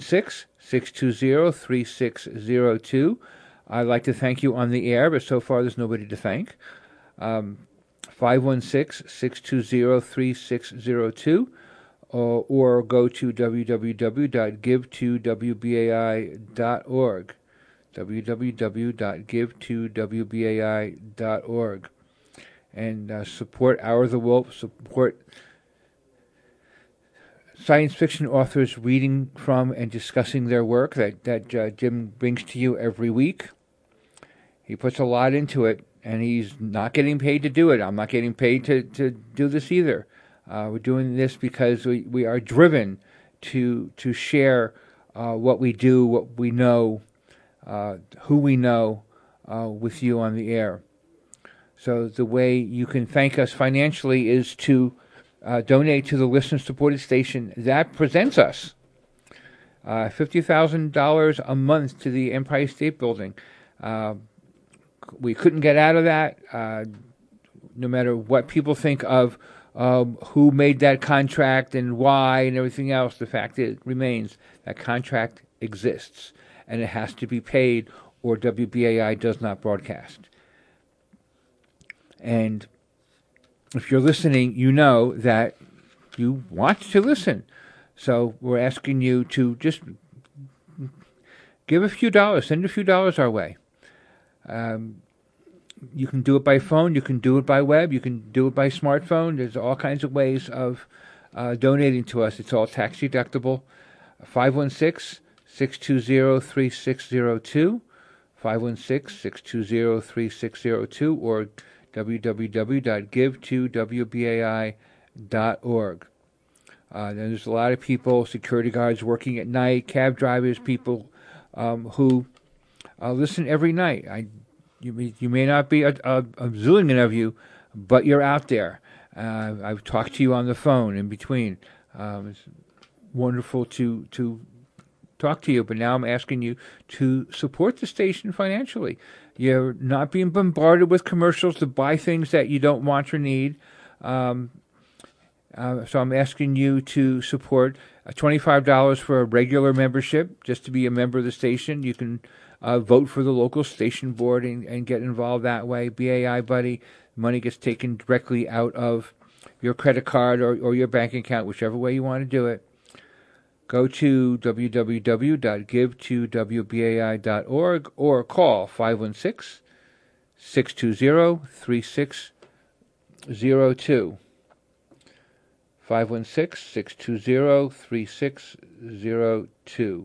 516-620-3602. I'd like to thank you on the air, but so far there's nobody to thank. 516-620-3602. Or go to www.give2wbai.org. www.give2wbai.org. And support Hour of the Wolf, support science fiction authors reading from and discussing their work that Jim brings to you every week. He puts a lot into it, and he's not getting paid to do it. I'm not getting paid to do this either. We're doing this because we are driven to share what we do, what we know, who we know with you on the air. So the way you can thank us financially is to donate to the listener-supported station that presents us. $50,000 a month to the Empire State Building. We couldn't get out of that, no matter what people think of who made that contract and why and everything else. The fact remains that contract exists, and it has to be paid, or WBAI does not broadcast. And if you're listening, you know that you want to listen. So we're asking you to just give a few dollars, send a few dollars our way. You can do it by phone, you can do it by web, you can do it by smartphone. There's all kinds of ways of donating to us. It's all tax deductible. 516-620-3602, 516-620-3602, or www.give2wbai.org. There's a lot of people, security guards working at night, cab drivers, people who listen every night. You may not be a zillion of you, but you're out there. I've talked to you on the phone in between. It's wonderful to talk to you, but now I'm asking you to support the station financially. You're not being bombarded with commercials to buy things that you don't want or need. So I'm asking you to support $25 for a regular membership, just to be a member of the station. You can vote for the local station board and get involved that way. BAI Buddy, money gets taken directly out of your credit card or your bank account, whichever way you want to do it. Go to www.give2wbai.org or call 516-620-3602. 516-620-3602.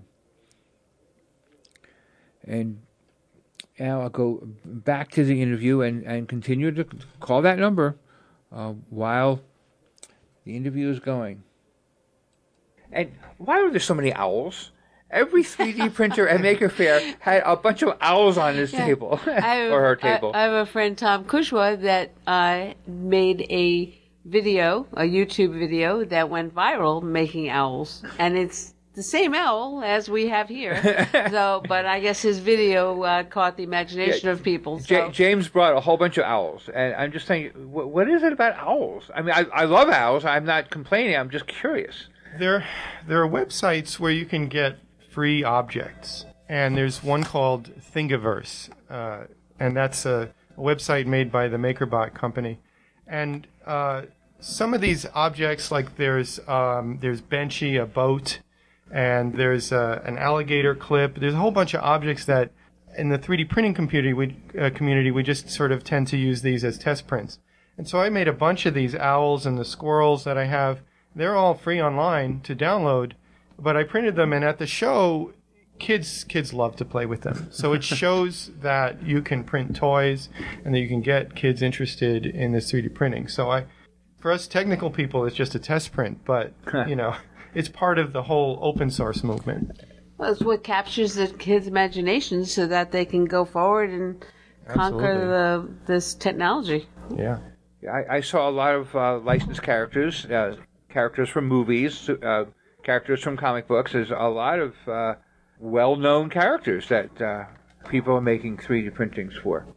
And now I'll go back to the interview and continue to call that number while the interview is going. And why are there so many owls? Every 3D printer at Maker Faire had a bunch of owls on his table, or her table. I have a friend, Tom Kushwa, that made a YouTube video that went viral making owls. And it's the same owl as we have here. But I guess his video caught the imagination of people. So. James brought a whole bunch of owls. And I'm just thinking, what is it about owls? I mean, I love owls. I'm not complaining. I'm just curious. There are websites where you can get free objects, and there's one called Thingiverse, and that's a website made by the MakerBot company. And some of these objects, like there's Benchy, a boat, and there's an alligator clip. There's a whole bunch of objects that in the 3D printing community we just sort of tend to use these as test prints. And so I made a bunch of these owls and the squirrels that I have. They're all free online to download, but I printed them, and at the show, kids love to play with them. So it shows that you can print toys and that you can get kids interested in this 3D printing. So for us technical people, it's just a test print, but it's part of the whole open source movement. Well, it's what captures the kids' imagination so that they can go forward and conquer this technology. Yeah. I saw a lot of licensed characters, characters from movies, characters from comic books. There's a lot of well-known characters that people are making 3D printings for.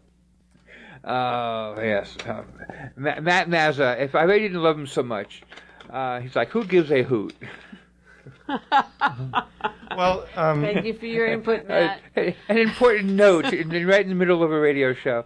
Yes. Matt Mazza, if I really didn't love him so much, he's like, who gives a hoot? Well, thank you for your input, Matt. An important note, right in the middle of a radio show.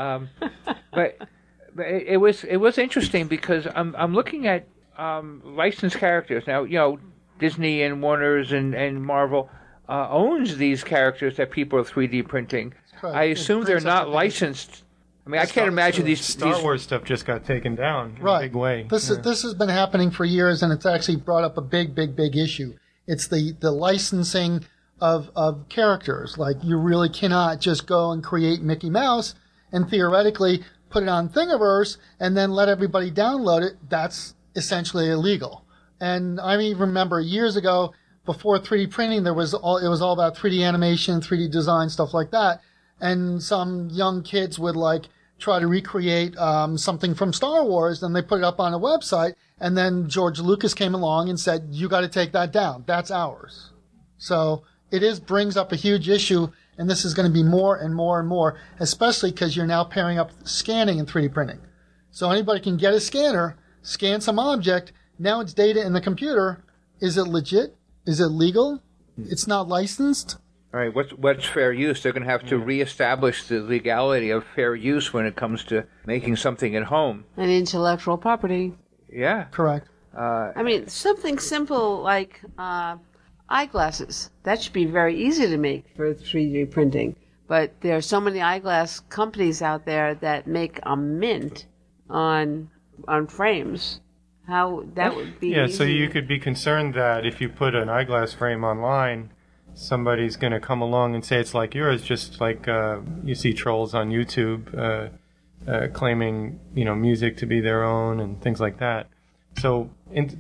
But it was interesting because I'm looking at licensed characters now. Disney and Warner's and Marvel owns these characters that people are 3D printing. I assume they're not licensed. I mean, I can't imagine these Star Wars stuff just got taken down in a big way. This has been happening for years, and it's actually brought up a big issue. It's the licensing of characters. Like, you really cannot just go and create Mickey Mouse and theoretically put it on Thingiverse and then let everybody download it. That's essentially illegal. And I even remember years ago, before 3D printing, it was all about 3D animation, 3D design, stuff like that. And some young kids would try to recreate something from Star Wars, and they put it up on a website, and then George Lucas came along and said, you got to take that down. That's ours. So it brings up a huge issue, and this is going to be more and more and more, especially because you're now pairing up scanning and 3D printing. So anybody can get a scanner, scan some object. Now it's data in the computer. Is it legit? Is it legal? It's not licensed. All right, what's fair use? They're going to have to reestablish the legality of fair use when it comes to making something at home. And intellectual property. Yeah. Correct. I mean, something simple like eyeglasses. That should be very easy to make for 3D printing. But there are so many eyeglass companies out there that make a mint on frames. How that would be easy. So you could be concerned that if you put an eyeglass frame online, somebody's going to come along and say it's like yours, just like you see trolls on YouTube claiming, music to be their own and things like that. So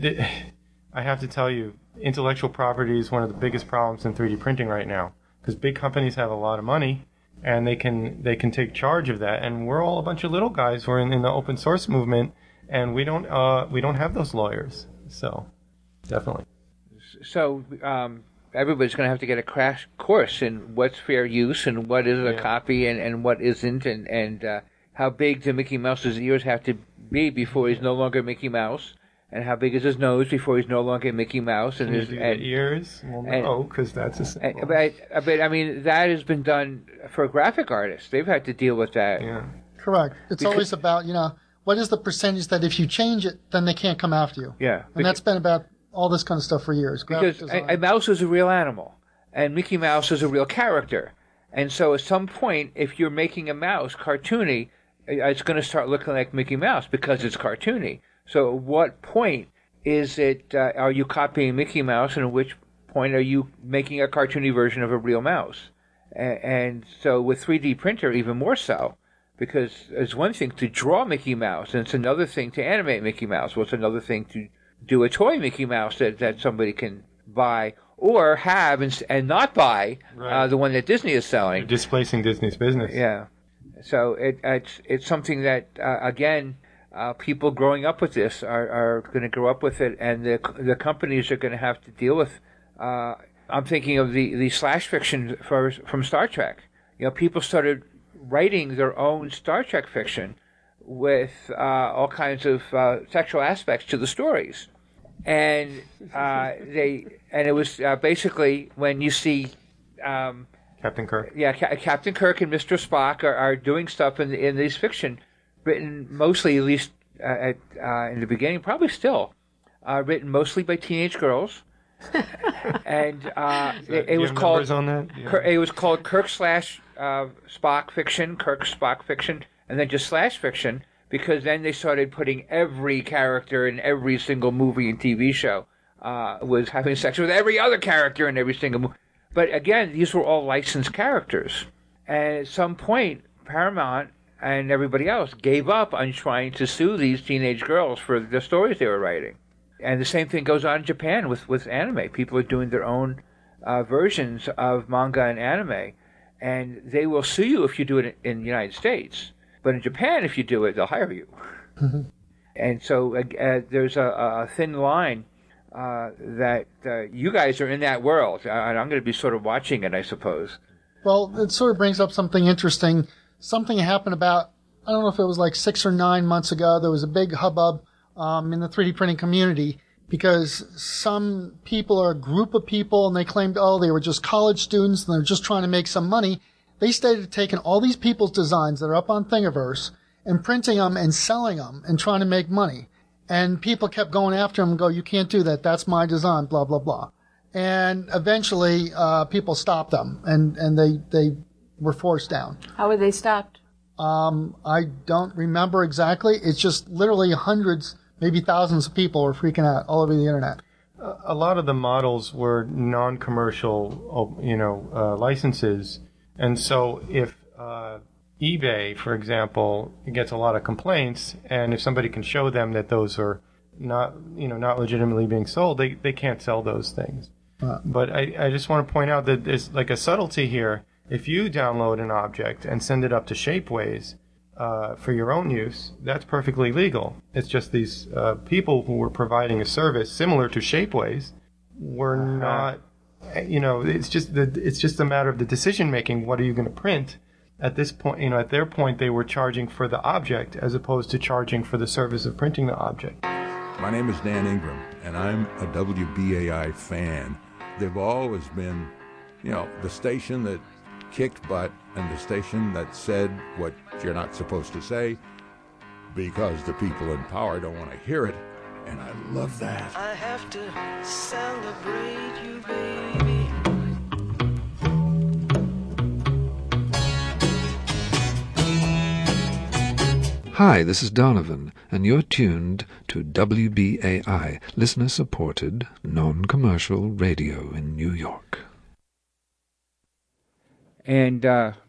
I have to tell you, intellectual property is one of the biggest problems in 3D printing right now, because big companies have a lot of money and they can take charge of that. And we're all a bunch of little guys. We're in the open source movement, and we don't have those lawyers. So definitely. So everybody's going to have to get a crash course in what's fair use and what is a copy and what isn't, and how big do Mickey Mouse's ears have to be before he's no longer Mickey Mouse, and how big is his nose before he's no longer Mickey Mouse. And his ears? Well, no, because that's a symbol. But I mean, that has been done for graphic artists. They've had to deal with that. Yeah. Correct. It's always about, what is the percentage that if you change it, then they can't come after you? Yeah. And that's been about all this kind of stuff for years. Because a mouse is a real animal, and Mickey Mouse is a real character. And so at some point, if you're making a mouse cartoony, it's going to start looking like Mickey Mouse because it's cartoony. So at what point is it, are you copying Mickey Mouse, and at which point are you making a cartoony version of a real mouse? And so with 3D printer, even more so, because it's one thing to draw Mickey Mouse, and it's another thing to animate Mickey Mouse. Well, it's another thing to do a toy Mickey Mouse that somebody can buy or have and not buy, the one that Disney is selling. You're displacing Disney's business. Yeah. So it's something that, again, people growing up with this are going to grow up with it, and the companies are going to have to deal with. I'm thinking of the slash fiction from Star Trek. People started writing their own Star Trek fiction with all kinds of sexual aspects to the stories, and it was basically when you see Captain Kirk. Yeah, Captain Kirk and Mr. Spock are doing stuff in these fiction, written mostly, at least in the beginning, probably still, written mostly by teenage girls. And it was called on that? Yeah. It was called Kirk slash Spock fiction, Kirk Spock fiction, and then just slash fiction, because then they started putting every character in every single movie and TV show was having sex with every other character in every single movie. But again, these were all licensed characters. And at some point, Paramount and everybody else gave up on trying to sue these teenage girls for the stories they were writing. And the same thing goes on in Japan with anime. People are doing their own versions of manga and anime, and they will sue you if you do it in the United States. But in Japan, if you do it, they'll hire you. And so there's a thin line that you guys are in that world. And I'm going to be sort of watching it, I suppose. Well, it sort of brings up something interesting. Something happened about, I don't know if it was like 6 or 9 months ago. There was a big hubbub in the 3D printing community because some people or a group of people, and they claimed, they were just college students and they're just trying to make some money. They started taking all these people's designs that are up on Thingiverse and printing them and selling them and trying to make money. And people kept going after them and go, you can't do that. That's my design, blah, blah, blah. And eventually people stopped them and they were forced down. How were they stopped? I don't remember exactly. It's just literally hundreds, maybe thousands of people were freaking out all over the internet. A lot of the models were non-commercial, licenses. And so if eBay, for example, gets a lot of complaints, and if somebody can show them that those are not legitimately being sold, they can't sell those things. But I just want to point out that there's like a subtlety here. If you download an object and send it up to Shapeways for your own use, that's perfectly legal. It's just these people who were providing a service similar to Shapeways were not. It's just a matter of the decision making. What are you going to print? At this point, at their point, they were charging for the object as opposed to charging for the service of printing the object. My name is Dan Ingram, and I'm a WBAI fan. They've always been, the station that kicked butt and the station that said what you're not supposed to say because the people in power don't want to hear it, and I love that. I have to celebrate you, baby. Hi, this is Donovan, and you're tuned to WBAI, listener-supported, non-commercial radio in New York. And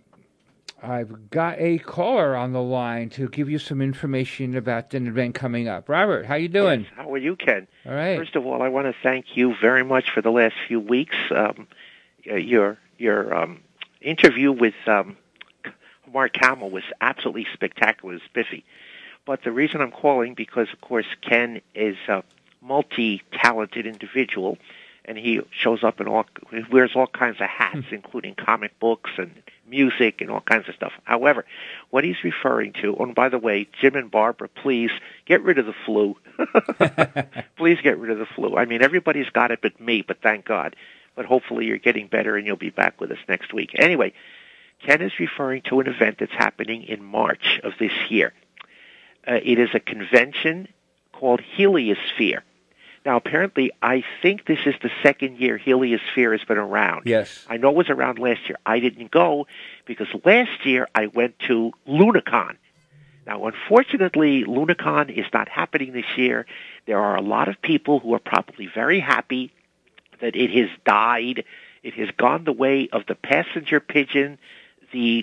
I've got a caller on the line to give you some information about an event coming up. Robert, how you doing? Yes, how are you, Ken? All right. First of all, I want to thank you very much for the last few weeks. Your interview with Mark Hamill was absolutely spectacular, it was spiffy. But the reason I'm calling, because, of course, Ken is a multi-talented individual, and he shows up he wears all kinds of hats, including comic books and music and all kinds of stuff. However, what he's referring to, and by the way, Jim and Barbara, please get rid of the flu. Please get rid of the flu. I mean, everybody's got it but me, but thank God. But hopefully you're getting better and you'll be back with us next week. Anyway, Ken is referring to an event that's happening in March of this year. It is a convention called Heliosphere. Now, apparently, I think this is the second year Heliosphere has been around. Yes. I know it was around last year. I didn't go because last year I went to Lunacon. Now, unfortunately, Lunacon is not happening this year. There are a lot of people who are probably very happy that it has died. It has gone the way of the passenger pigeon, the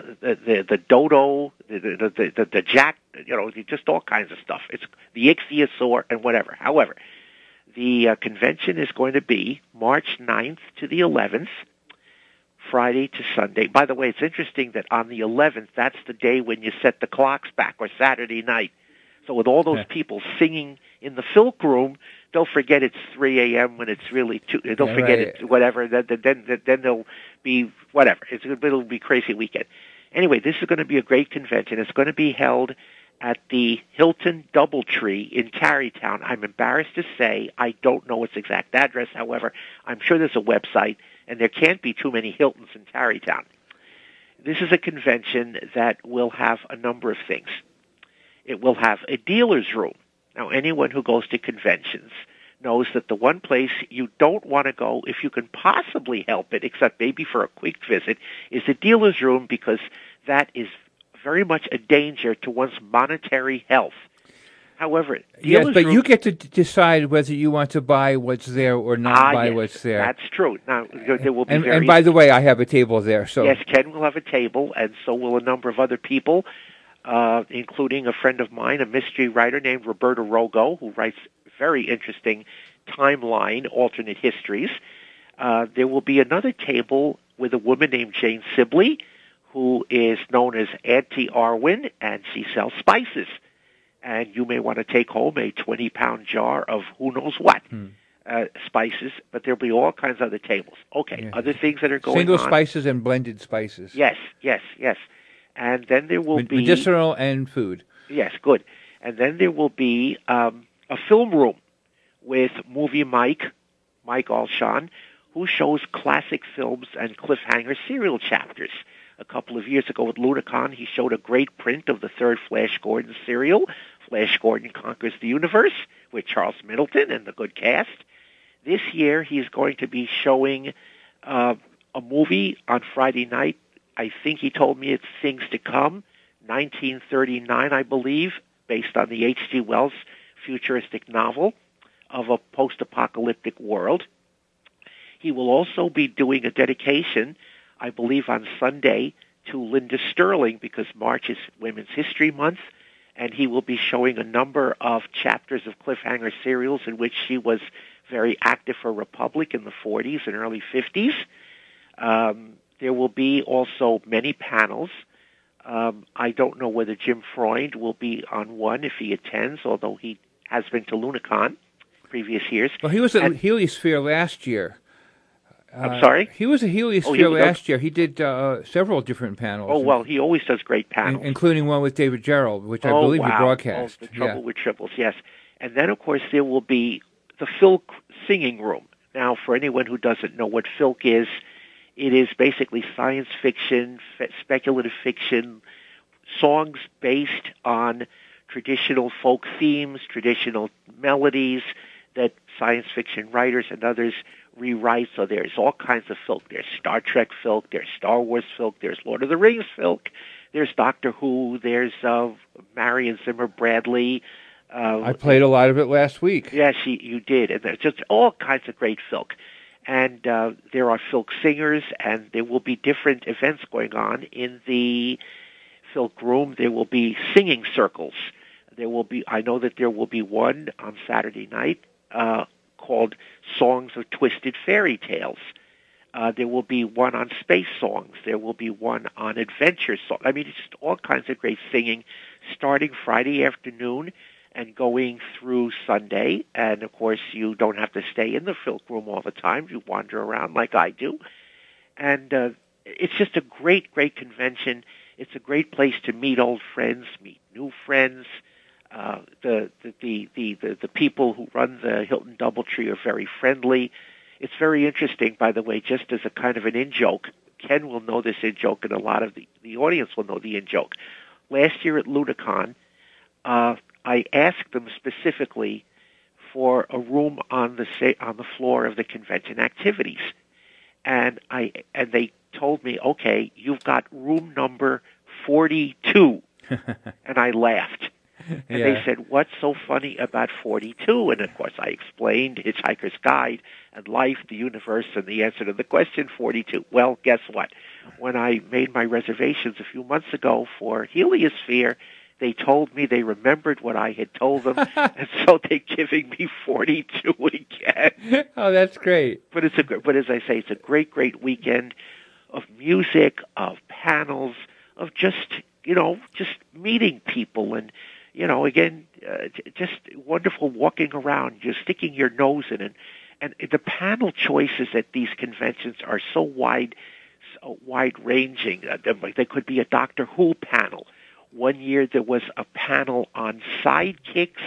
dodo, the jack, just all kinds of stuff. It's the ichthyosaur and whatever. However, the convention is going to be March 9th to the 11th, Friday to Sunday. By the way, it's interesting that on the 11th, that's the day when you set the clocks back, or Saturday night. So with all those people singing in the Filk Room, they'll forget it's 3 a.m. when it's really 2. They'll forget it, whatever. Then they'll be whatever. It'll be crazy weekend. Anyway, this is going to be a great convention. It's going to be held at the Hilton Doubletree in Tarrytown. I'm embarrassed to say I don't know its exact address. However, I'm sure there's a website, and there can't be too many Hiltons in Tarrytown. This is a convention that will have a number of things. It will have a dealer's room. Now, anyone who goes to conventions knows that the one place you don't want to go, if you can possibly help it, except maybe for a quick visit, is the dealer's room, because that is very much a danger to one's monetary health. However, Yes, dealer's but room, you get to decide whether you want to buy what's there or not buy yes, what's there. that's true. Now, there will be And by the way, I have a table there. So Yes, Ken will have a table, and so will a number of other people, including a friend of mine, a mystery writer named Roberta Rogo, who writes very interesting timeline, alternate histories. There will be another table with a woman named Jane Sibley, who is known as Auntie Arwen, and she sells spices. And you may want to take home a 20-pound jar of who knows what spices, but there'll be all kinds of other tables. Okay, Yeah. other things that are going single on. spices and blended spices. Yes. And then there will be... medicinal and food. Yes, good. And then there will be a film room with movie Mike Alshon, who shows classic films and cliffhanger serial chapters. A couple of years ago with Lunacon, he showed a great print of the third Flash Gordon serial, Flash Gordon Conquers the Universe, with Charles Middleton and the good cast. This year, he's going to be showing a movie on Friday night. I think he told me it's Things to Come, 1939, I believe, based on the H.G. Wells futuristic novel of a post-apocalyptic world. He will also be doing a dedication, I believe on Sunday, to Linda Sterling, because March is Women's History Month, and he will be showing a number of chapters of cliffhanger serials in which she was very active for Republic in the 40s and early 50s. There will be also many panels. I don't know whether Jim Freund will be on one if he attends, although he has been to Lunacon previous years. Well, he was at Heliosphere last year. I'm sorry? He was at Heliosphere last year. He did several different panels. Oh, well, he always does great panels. Including one with David Gerald, which I believe he broadcast. Oh, The Trouble with Triples, yes. And then, of course, there will be the Filk Singing Room. Now, for anyone who doesn't know what Filk is, it is basically science fiction, speculative fiction, songs based on traditional folk themes, traditional melodies that science fiction writers and others rewrite. So there's all kinds of Filk. There's Star Trek Filk, there's Star Wars Filk, there's Lord of the Rings Filk, there's Doctor Who, there's Marion Zimmer Bradley. I played a lot of it last week. Yes, you did. And there's just all kinds of great Filk. And there are Filk singers, and there will be different events going on in the Filk room. There will be singing circles. I know that there will be one on Saturday night called Songs of Twisted Fairy Tales. There will be one on space songs. There will be one on adventure songs. I mean, it's just all kinds of great singing starting Friday afternoon and going through Sunday. And, of course, you don't have to stay in the Filk room all the time. You wander around like I do. And it's just a great, great convention. It's a great place to meet old friends, meet new friends. The people who run the Hilton Doubletree are very friendly. It's very interesting, by the way, just as a kind of an in-joke. Ken will know this in-joke, and a lot of the audience will know the in-joke. Last year at Lunacon, I asked them specifically for a room on the floor of the convention activities, and they told me, okay, you've got room number 42, and I laughed. And they said, what's so funny about 42? And, of course, I explained Hitchhiker's Guide and life, the universe, and the answer to the question, 42. Well, guess what? When I made my reservations a few months ago for Heliosphere, they told me they remembered what I had told them, and so they're giving me 42 again. Oh, that's great. But as I say, it's a great, great weekend of music, of panels, of just meeting people and, again, just wonderful walking around, just sticking your nose in it. And the panel choices at these conventions are so wide-ranging. There could be a Doctor Who panel. One year there was a panel on sidekicks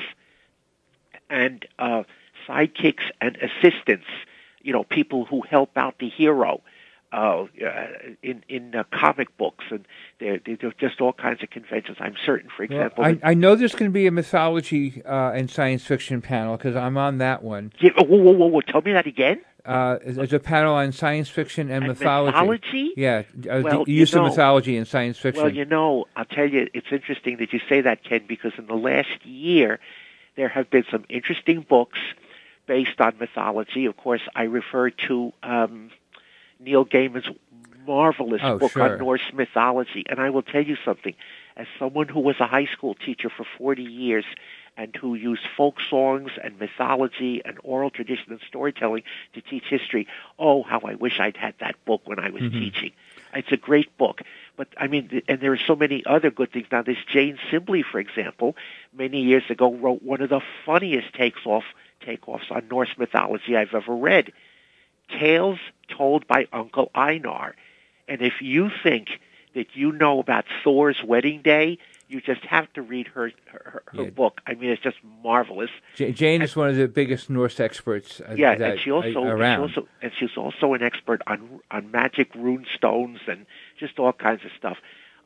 and assistants, people who help out the hero. in comic books, and there are just all kinds of conventions. I'm certain, for example, I know there's going to be a mythology and science fiction panel because I'm on that one. Yeah, whoa! Tell me that again. There's a panel on science fiction and mythology. Mythology? Yeah, Well, the use of mythology in science fiction. Well, I'll tell you, it's interesting that you say that, Ken, because in the last year there have been some interesting books based on mythology. Of course, I refer to Neil Gaiman's marvelous book on Norse mythology. And I will tell you something. As someone who was a high school teacher for 40 years and who used folk songs and mythology and oral tradition and storytelling to teach history, oh, how I wish I'd had that book when I was teaching. It's a great book. But, I mean, and there are so many other good things. Now, this Jane Sibley, for example, many years ago wrote one of the funniest takeoffs on Norse mythology I've ever read. Tales Told by Uncle Einar. And if you think that you know about Thor's wedding day, you just have to read her book. I mean, it's just marvelous. Jane is one of the biggest Norse experts and she's also an expert on magic rune stones and just all kinds of stuff.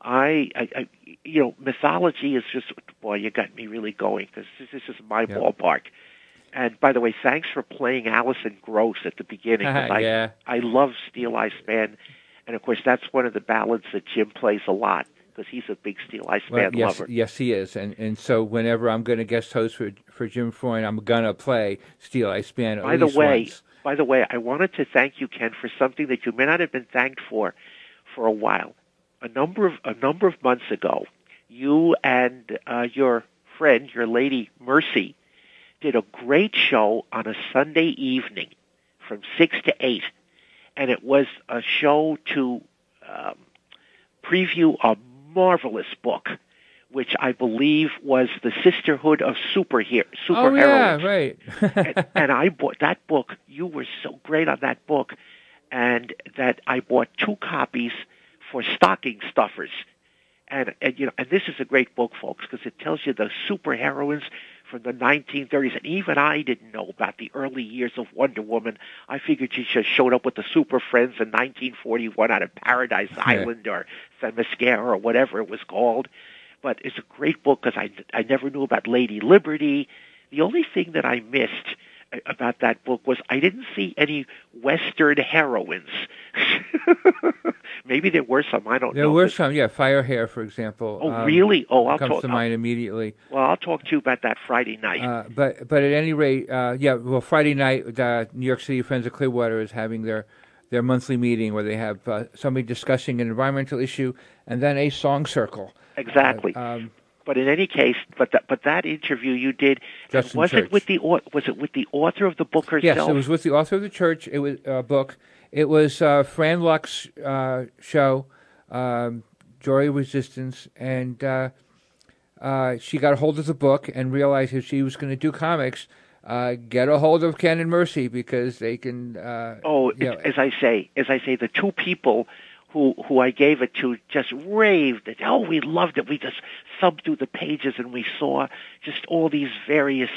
Mythology is just, boy, you got me really going because this is my ballpark. And by the way, thanks for playing Alison Gross at the beginning. I love Steel Eye Span. And, of course, that's one of the ballads that Jim plays a lot because he's a big Steel Eye Span lover. Yes, he is. And so whenever I'm going to guest host for Jim Freund, I'm going to play Steel Eye Span at least once. By the way, I wanted to thank you, Ken, for something that you may not have been thanked for a while. A number of months ago, you and your friend, your lady Mercy, did a great show on a Sunday evening from 6 to 8. And it was a show to preview a marvelous book, which I believe was The Sisterhood of Superheroes. Oh, yeah, right. and I bought that book. You were so great on that book. And that I bought 2 copies for stocking stuffers. And this is a great book, folks, because it tells you the superheroines from the 1930s, and even I didn't know about the early years of Wonder Woman. I figured she just showed up with the Super Friends in 1941 out of Paradise Island or Themyscira or whatever it was called. But it's a great book because I never knew about Lady Liberty. The only thing that I missed about that book was I didn't see any Western heroines. Maybe there were some, I don't know. There were some, Firehair, for example. Oh, really? Oh, comes to mind immediately. Well, I'll talk to you about that Friday night. But at any rate, Friday night, New York City Friends of Clearwater is having their monthly meeting where they have somebody discussing an environmental issue and then a song circle. Exactly. But in any case, but that interview you did, was it with the author of the book herself? Yes, it was with the author of the Church. It was book. It was Fran Luck's show, Joy of Resistance, and she got a hold of the book and realized if she was going to do comics, get a hold of Ken and Mercy because they can. As I say, the 2 people who I gave it to just raved that, oh, we loved it. We just thumbed through the pages and we saw just all these various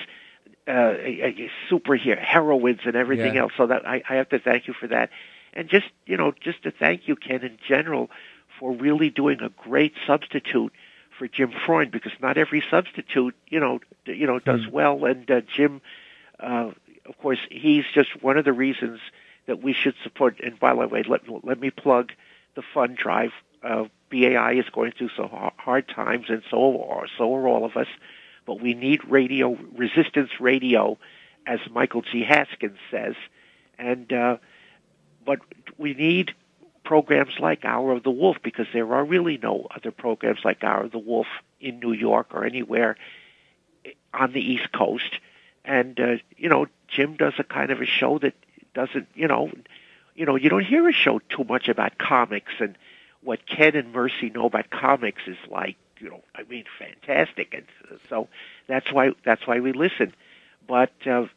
superhero heroines and everything else. So that I have to thank you for that. And just to thank you, Ken, in general, for really doing a great substitute for Jim Freund, because not every substitute, does well. And Jim, of course, he's just one of the reasons that we should support. And by the way, let me plug the fund drive. BAI is going through some hard times, and so are all of us. But we need radio, resistance radio, as Michael G. Haskins says. And but we need programs like Hour of the Wolf, because there are really no other programs like Hour of the Wolf in New York or anywhere on the East Coast. And Jim does a kind of a show that doesn't, you don't hear a show too much about comics, and what Ken and Mercy know about comics is like, fantastic. And so that's why we listen. But,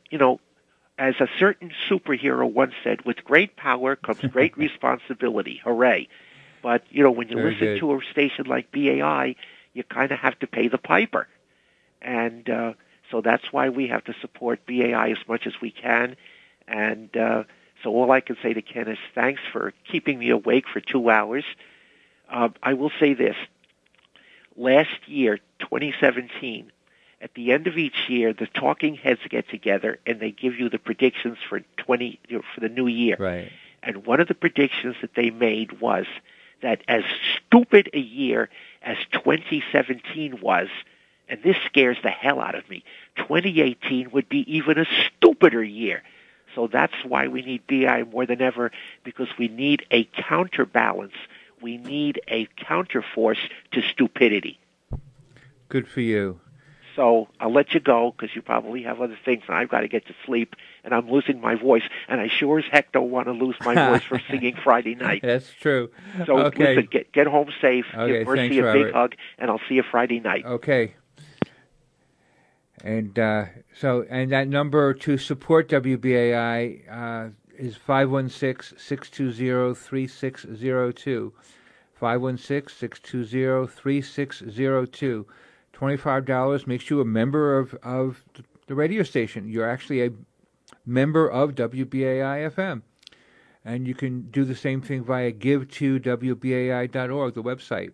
as a certain superhero once said, with great power comes great responsibility. Hooray. But, when you listen to a station like BAI, you kind of have to pay the piper. And so that's why we have to support BAI as much as we can. And So all I can say to Ken is thanks for keeping me awake for 2 hours. I will say this. Last year, 2017, at the end of each year, the talking heads get together and they give you the predictions for the new year. Right. And one of the predictions that they made was that as stupid a year as 2017 was, and this scares the hell out of me, 2018 would be even a stupider year. So that's why we need BI more than ever, because we need a counterbalance. We need a counterforce to stupidity. Good for you. So I'll let you go because you probably have other things, and I've got to get to sleep, and I'm losing my voice, and I sure as heck don't want to lose my voice for singing Friday night. That's true. So okay. Listen, get home safe, okay, give Mercy thanks, a Robert. big hug, and I'll see you Friday night. Okay. And and that number to support WBAI is 516-620-3602. 516-620-3602. $25 makes you a member of the radio station. You're actually a member of WBAI FM. And you can do the same thing via give2wbai.org, the website.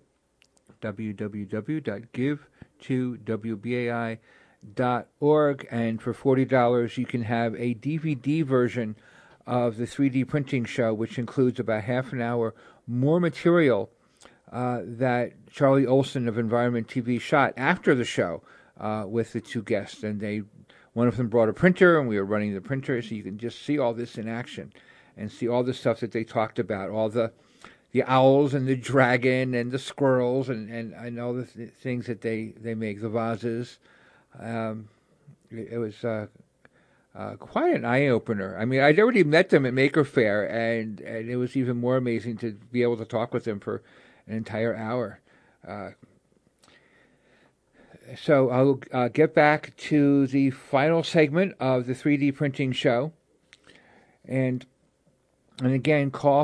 www.give2wbai.org. And for $40, you can have a DVD version of the 3D printing show, which includes about half an hour more material that Charlie Olson of Environment TV shot after the show with the two guests. And one of them brought a printer, and we were running the printer, so you can just see all this in action and see all the stuff that they talked about, all the owls and the dragon and the squirrels and all the things that they make, the vases. It was quite an eye-opener. I mean, I'd already met them at Maker Faire, and it was even more amazing to be able to talk with them for an entire hour. So I'll get back to the final segment of the 3D printing show. And again, call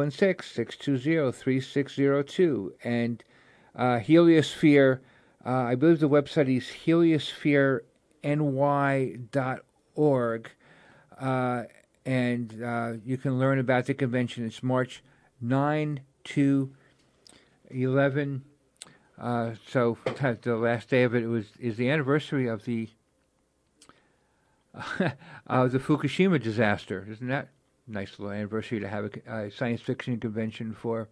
516-620-3602. And Heliosphere, I believe the website is heliosphерeny.org. And you can learn about the convention. It's March 9 to 11. So the last day of it is the anniversary of the Fukushima disaster. Isn't that a nice little anniversary to have a science fiction convention for?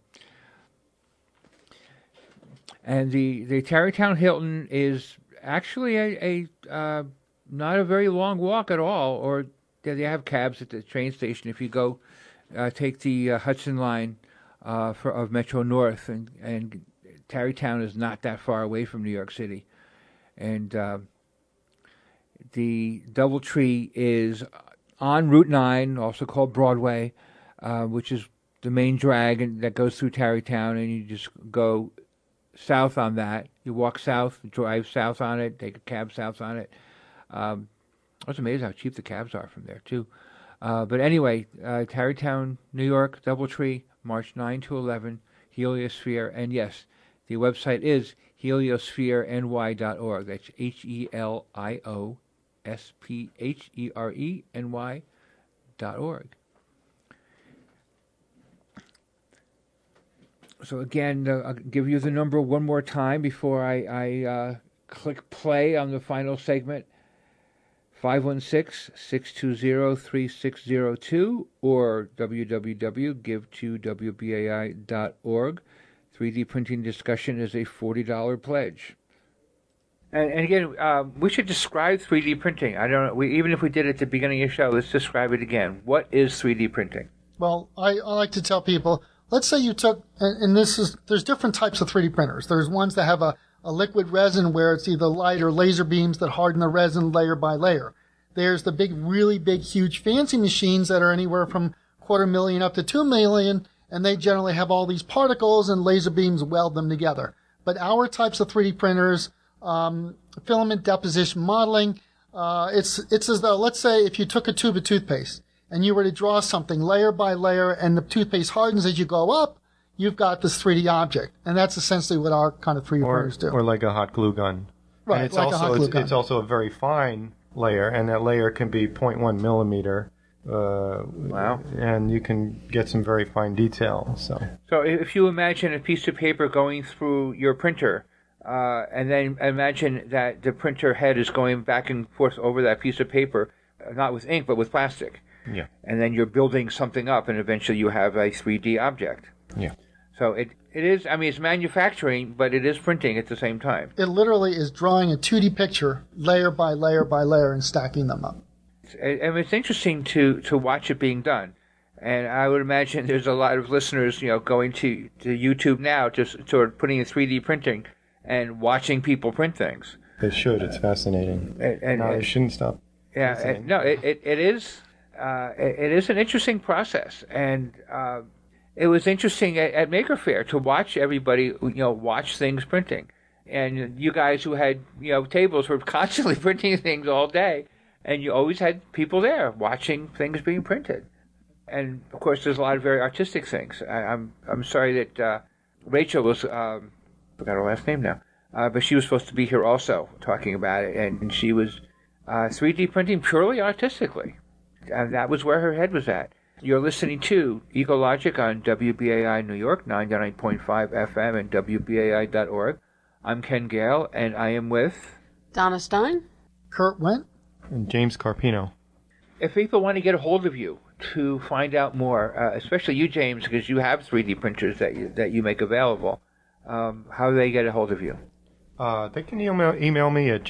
And the Tarrytown Hilton is actually a not a very long walk at all. Or they have cabs at the train station if you go take the Hudson line of Metro North, and Tarrytown is not that far away from New York City. And the DoubleTree is on Route 9, also called Broadway, which is the main drag that goes through Tarrytown, and you just go south on that. You walk south, drive south on it, take a cab south on it. I was amazed how cheap the cabs are from there, too. But anyway, Tarrytown, New York, DoubleTree, March 9 to 11, Heliosphere, and yes, the website is heliosphерeny.org. That's HELIOSPHERENY.org. So again, I'll give you the number one more time before I click play on the final segment. 516-620-3602 or www.give2wbai.org. 3D printing discussion is a $40 pledge. And again, we should describe 3D printing. I don't know. Even if we did it at the beginning of the show, let's describe it again. What is 3D printing? Well, I like to tell people, let's say you took, and there's different types of 3D printers. There's ones that have a liquid resin where it's either light or laser beams that harden the resin layer by layer. There's the really big, huge, fancy machines that are anywhere from $250,000 up to $2 million, and they generally have all these particles and laser beams weld them together. But our types of 3D printers, filament deposition modeling, it's as though, let's say if you took a tube of toothpaste and you were to draw something layer by layer and the toothpaste hardens as you go up, you've got this 3D object. And that's essentially what our kind of 3D printers do. Or like a hot glue gun. Right, and it's like a hot glue gun. It's also a very fine layer, and that layer can be 0.1 millimeter. Wow. And you can get some very fine detail. So if you imagine a piece of paper going through your printer, and then imagine that the printer head is going back and forth over that piece of paper, not with ink, but with plastic. Yeah. And then you're building something up, and eventually you have a 3D object. Yeah. So it is, I mean, it's manufacturing, but it is printing at the same time. It literally is drawing a 2D picture layer by layer by layer and stacking them up. And it's interesting to watch it being done. And I would imagine there's a lot of listeners, going to YouTube now, just sort of putting in 3D printing and watching people print things. They should. It's fascinating. No, they shouldn't stop. Yeah. It is an interesting process. And it was interesting at Maker Faire to watch everybody, watch things printing. And you guys who had, tables were constantly printing things all day. And you always had people there watching things being printed. And, of course, there's a lot of very artistic things. I'm sorry that Rachel was, forgot her last name now, but she was supposed to be here also talking about it. And she was 3D printing purely artistically. And that was where her head was at. You're listening to Ecologic on WBAI New York, 99.5 FM and WBAI.org. I'm Ken Gale, and I am with Donna Stein, Kurt Wendt, and James Carpino. If people want to get a hold of you to find out more, especially you, James, because you have 3D printers that you make available, how do they get a hold of you? They can email me at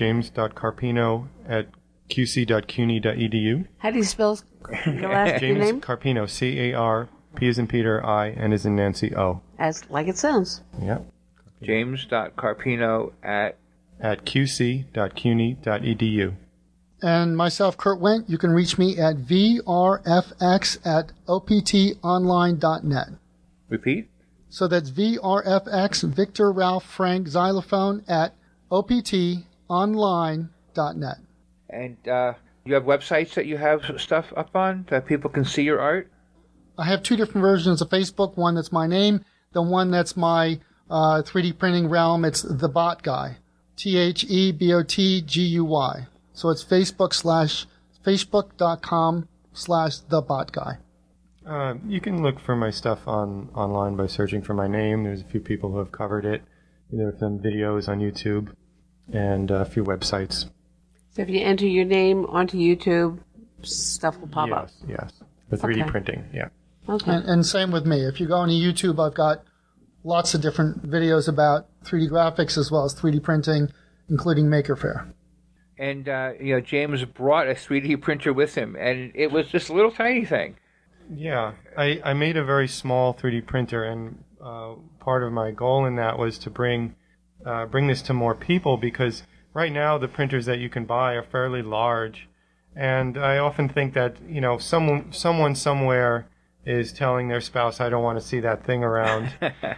james.carpino@qc.cuny.edu. How do you spell your last James name? Carpino, C-A-R-P as in Peter, I, N as in Nancy, O. As like it sounds. Yep. James.carpino at qc.cuny.edu. And myself, Kurt Wendt, you can reach me at vrfx@optonline.net. Repeat? So that's VRFX, Victor Ralph Frank Xylophone at optonline.net. And you have websites that you have stuff up on that people can see your art? I have two different versions of Facebook. One that's my name, the one that's my 3D printing realm. It's The Bot Guy, THEBOTGUY. So it's facebook.com/thebotguy. You can look for my stuff online by searching for my name. There's a few people who have covered it. There are some videos on YouTube and a few websites. So if you enter your name onto YouTube, stuff will pop up. Yes. The 3D printing, yeah. Okay. And same with me. If you go on YouTube, I've got lots of different videos about 3D graphics as well as 3D printing, including Maker Faire. And, James brought a 3D printer with him, and it was this little tiny thing. Yeah, I made a very small 3D printer, and part of my goal in that was to bring this to more people, because right now the printers that you can buy are fairly large, and I often think that someone somewhere is telling their spouse, I don't want to see that thing around,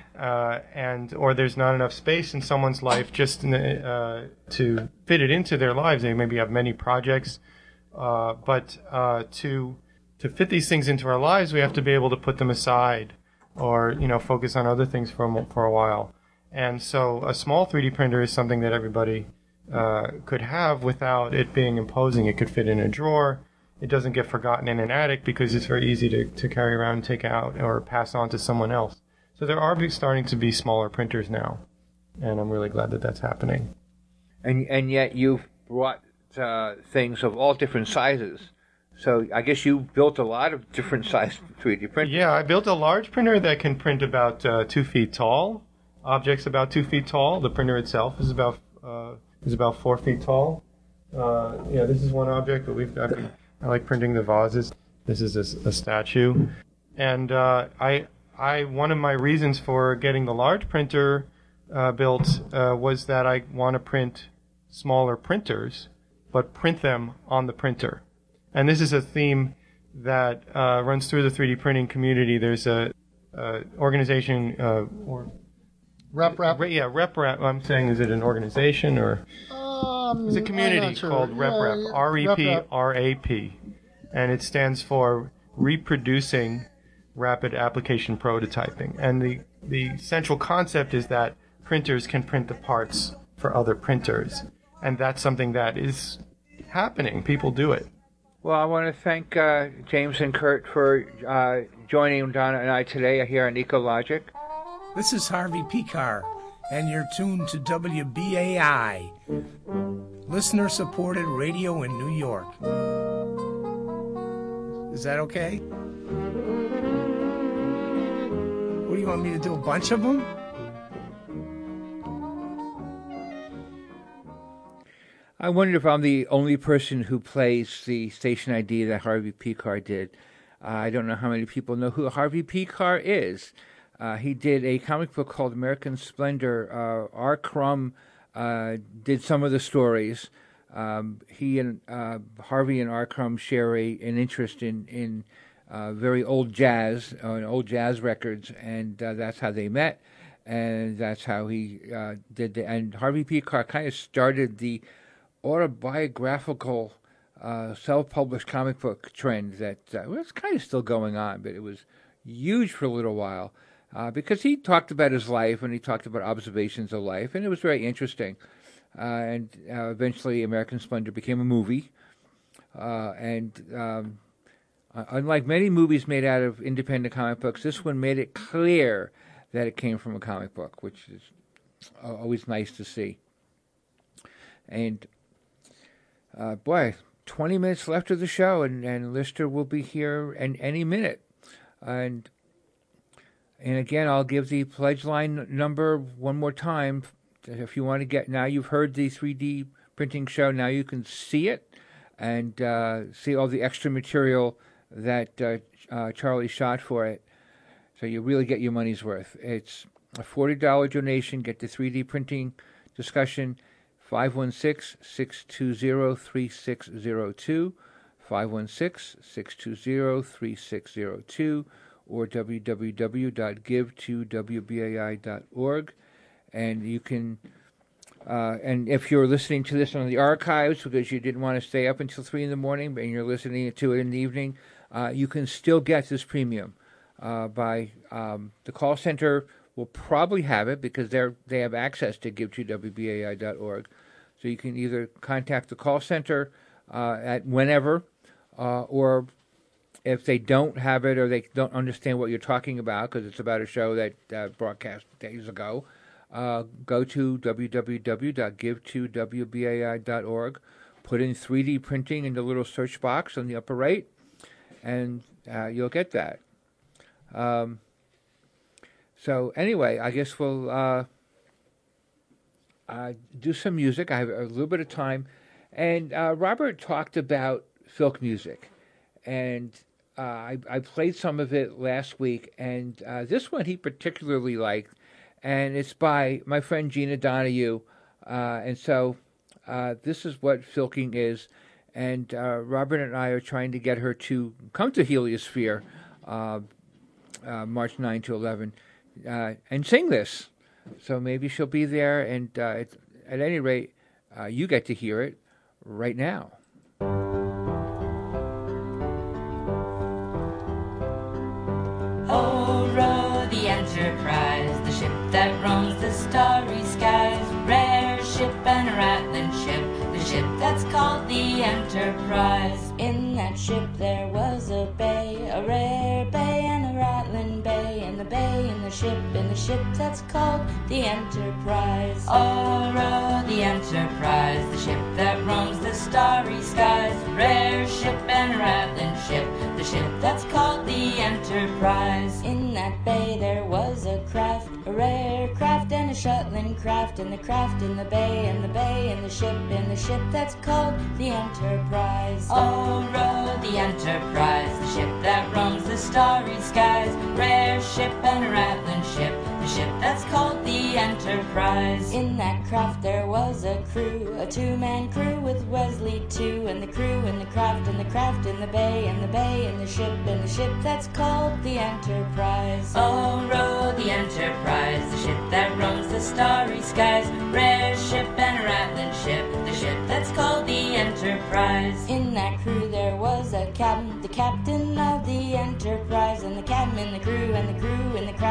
or there's not enough space in someone's life just to fit it into their lives. They maybe have many projects, but to fit these things into our lives, we have to be able to put them aside, or focus on other things for a while. And so a small 3D printer is something that everybody could have without it being imposing. It could fit in a drawer. It doesn't get forgotten in an attic because it's very easy to carry around and take out or pass on to someone else. So there are starting to be smaller printers now, and I'm really glad that that's happening. And yet you've brought things of all different sizes. So I guess you built a lot of different size 3D printers. Yeah, I built a large printer that can print about 2 feet tall, objects about 2 feet tall. The printer itself is about 4 feet tall. This is one object, but I like printing the vases. This is a statue. And one of my reasons for getting the large printer built was that I want to print smaller printers, but print them on the printer. And this is a theme that runs through the 3D printing community. There's a organization RepRap. Yeah, RepRap. I'm saying, is it an organization or it's a community called RepRap? REPRAP, and it stands for Reproducing Rapid Application Prototyping. And the central concept is that printers can print the parts for other printers, and that's something that is happening. People do it. Well, I want to thank James and Kurt for joining Donna and I today here on Ecologic. This is Harvey Pekar, and you're tuned to WBAI, listener-supported radio in New York. Is that okay? What do you want me to do, a bunch of them? I wonder if I'm the only person who plays the station ID that Harvey Pekar did. I don't know how many people know who Harvey Pekar is. He did a comic book called American Splendor. R. Crumb did some of the stories. He and Harvey and R. Crumb share an interest in very old jazz, old jazz records, and that's how they met, and that's how he did the. And Harvey Pekar kind of started the autobiographical self-published comic book trend that was kind of still going on, but it was huge for a little while because he talked about his life and he talked about observations of life, and it was very interesting. And eventually American Splendor became a movie, and unlike many movies made out of independent comic books, this one made it clear that it came from a comic book, which is always nice to see. And boy, 20 minutes left of the show, and Lister will be here in any minute. And again, I'll give the pledge line number one more time. If you want to get, now you've heard the 3D printing show, now you can see it and see all the extra material that Charlie shot for it. So you really get your money's worth. It's a $40 donation, get the 3D printing discussion, 516-620-3602, 516-620-3602, or www.give2wbai.org. And you can, and if you're listening to this on the archives because you didn't want to stay up until 3 in the morning and you're listening to it in the evening, you can still get this premium by the call center will probably have it because they have access to give2wbai.org. So you can either contact the call center at whenever, or if they don't have it or they don't understand what you're talking about because it's about a show that broadcast days ago, go to www.give2wbai.org, put in 3D printing in the little search box on the upper right, and you'll get that. So anyway, I guess we'll do some music. I have a little bit of time. And Robert talked about folk music. And I played some of it last week. And this one he particularly liked. And it's by my friend Gina Donahue. And so this is what filking is. And Robert and I are trying to get her to come to Heliosphere March 9 to 11 and sing this. So maybe she'll be there. And at any rate, you get to hear it right now. Oh, row the Enterprise, the ship that roams the starry skies, rare ship and a rattling ship, the ship that's called the Enterprise. In that ship there was a bay, a rare bay and a rattling bay, and the bay in the ship that's called the Enterprise. Oh, row the Enterprise, the ship that roams the starry skies, rare ship and a rattling ship, the ship that's called the Enterprise. In that bay there was a craft, a rare craft and a shuttling craft, and the craft in the bay, and the bay in the ship that's called the Enterprise. Oh, row the Enterprise, the ship that roams the starry skies, rare ship and a rattling ship, the ship that's called the Enterprise. In that craft there was a crew, a two-man crew with Wesley too, and the crew in the craft, and the craft in the bay, and the bay in the ship that's called the Enterprise. Oh, row the Enterprise, the ship that roams the starry skies, rare ship and a rattling ship, the ship that's called the Enterprise. In that crew there was a captain, the captain of the Enterprise, and the captain in the crew, and the crew in the craft, and the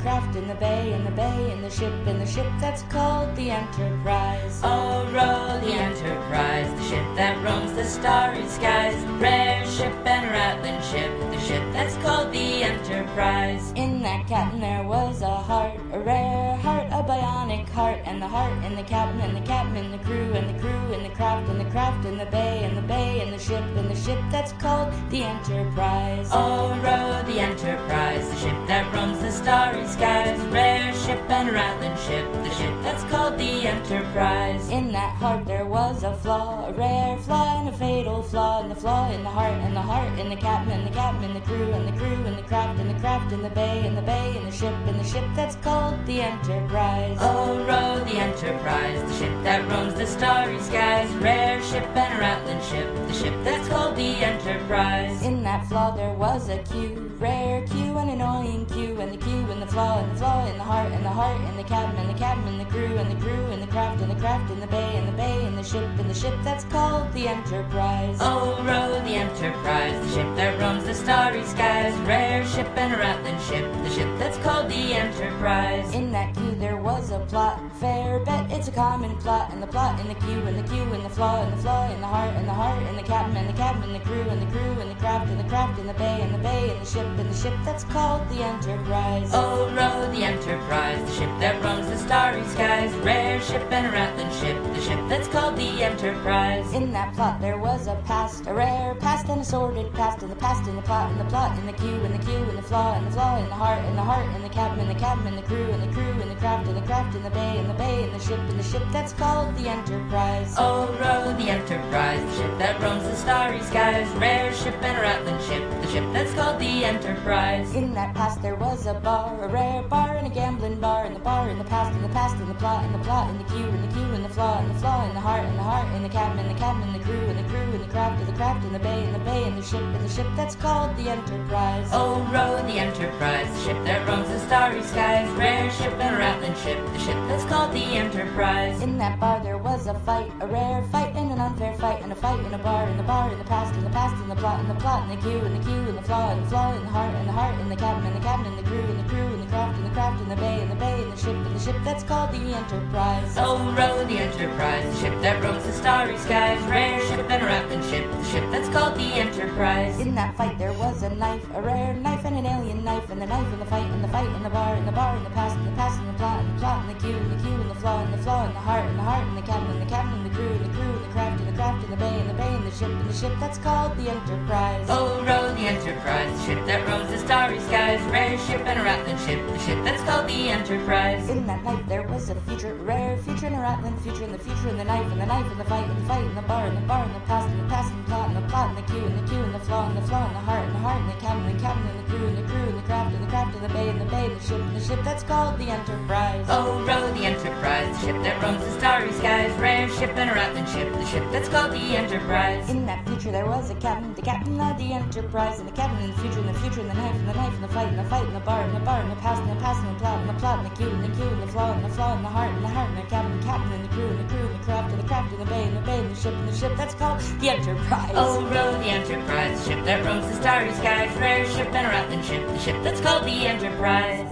craft in the bay and the bay and the ship that's called the Enterprise. Oh, row the Enterprise, the ship that roams the starry skies. Rare ship and rattling ship, the ship that's called the Enterprise. In that cabin there was a heart, a rare heart, a bionic heart, and the heart in the cabin and the captain and the crew and the crew in the craft and the craft in the bay and the bay and the ship that's called the Enterprise. Oh, row the Enterprise, the ship that roams the starry skies. Rare ship and rattling ship, the ship that's called the Enterprise. In that heart there was a flaw, a rare flaw and a fatal flaw, and the flaw in the heart and the heart in the captain and the captain and the crew and the crew and the craft and the craft in the bay and the bay and the ship that's called the Enterprise. Oh, row the Enterprise, the ship that roams the starry skies. Rare ship and rattling ship, the ship that's called the Enterprise. In that flaw there was a Q, rare Q, an annoying Q, and the Q and the flaw in the heart and the heart in the captain and the captain and the crew and the crew and the craft in the bay and the bay and the ship that's called the Enterprise. Oh, row the Enterprise, the ship that roams the starry skies. Rare ship and rattling ship, the ship that's called the Enterprise. In that Q there was a plot, fair bet it's a common plot, and the plot in the Q and the Q and the flaw in the heart and the heart in the captain and the captain and the crew and the crew and the craft in the bay and the bay and the ship that's called the Enterprise. Oh, row the Enterprise, the ship that roams the starry skies. Rare ship and rattling ship, the ship that's called the Enterprise. In that plot there was a past, a rare past and a sordid past, and the past in the plot and the plot in the Q and the Q and the flaw in the heart and the heart in the captain and the crew and the crew and the craft in the bay and the bay and the ship that's called the Enterprise. Oh, row the Enterprise, the ship that roams the starry skies. Rare ship and rattling ship, the ship that's called the Enterprise. In that past there was a bar, a rare bar and a gambling bar, and the bar in the past and the past and the plot and the plot and the Q and the Q and the flaw in the heart in the captain and the crew and the crew and the craft in the bay and the ship that's called the Enterprise. Oh, row the Enterprise, the ship that roams the starry skies. Rare ship and rattling ship, the ship that's called the Enterprise. In that bar there was a fight, a rare fight and an unfair fight, and a fight in a bar in the past and the past and the plot and the Q and the Q and the flaw in the heart in the captain and the crew and the crew and the craft in the bay and the ship that's called the Enterprise. Oh, row the Enterprise, the ship that roams the starry skies. Rare ship and rattling ship, the ship that's called the Enterprise. In that fight there was a knife, a rare knife and an alien knife, and the knife in the fight in the bar in the past and the past and the plot and the Q and the Q and the flaw in the heart in the captain and the crew and the craft in the bay and the ship that's called the Enterprise. Oh, row the Enterprise, the ship that roams the starry skies. Rare ship and a rattling ship, the ship that's called the Enterprise. In that night there was a future, rare future and a rattling future, and the future and the knife and the fight and the bar and the past and the past and the plot and the Q and the flaw in the heart in the captain and the crew and the craft in the bay and the ship that's called the Enterprise. Oh, row the Enterprise, the ship that roams the starry skies. Rare ship and a rattling ship, the ship that's called the Enterprise. In that future there was a captain, the captain of the Enterprise, and the captain in the future and the knife and the fight and the bar and the past and the plot and the Q and the flaw in the heart and the captain and the crew and the craft in the bay and the ship that's called the Enterprise. Oh, row the Enterprise, the ship that roams the starry skies. Rare ship and a rattling ship, the ship that's called the Enterprise.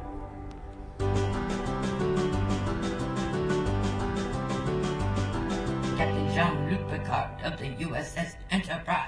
Captain Jean-Luc Picard of the USS Enterprise.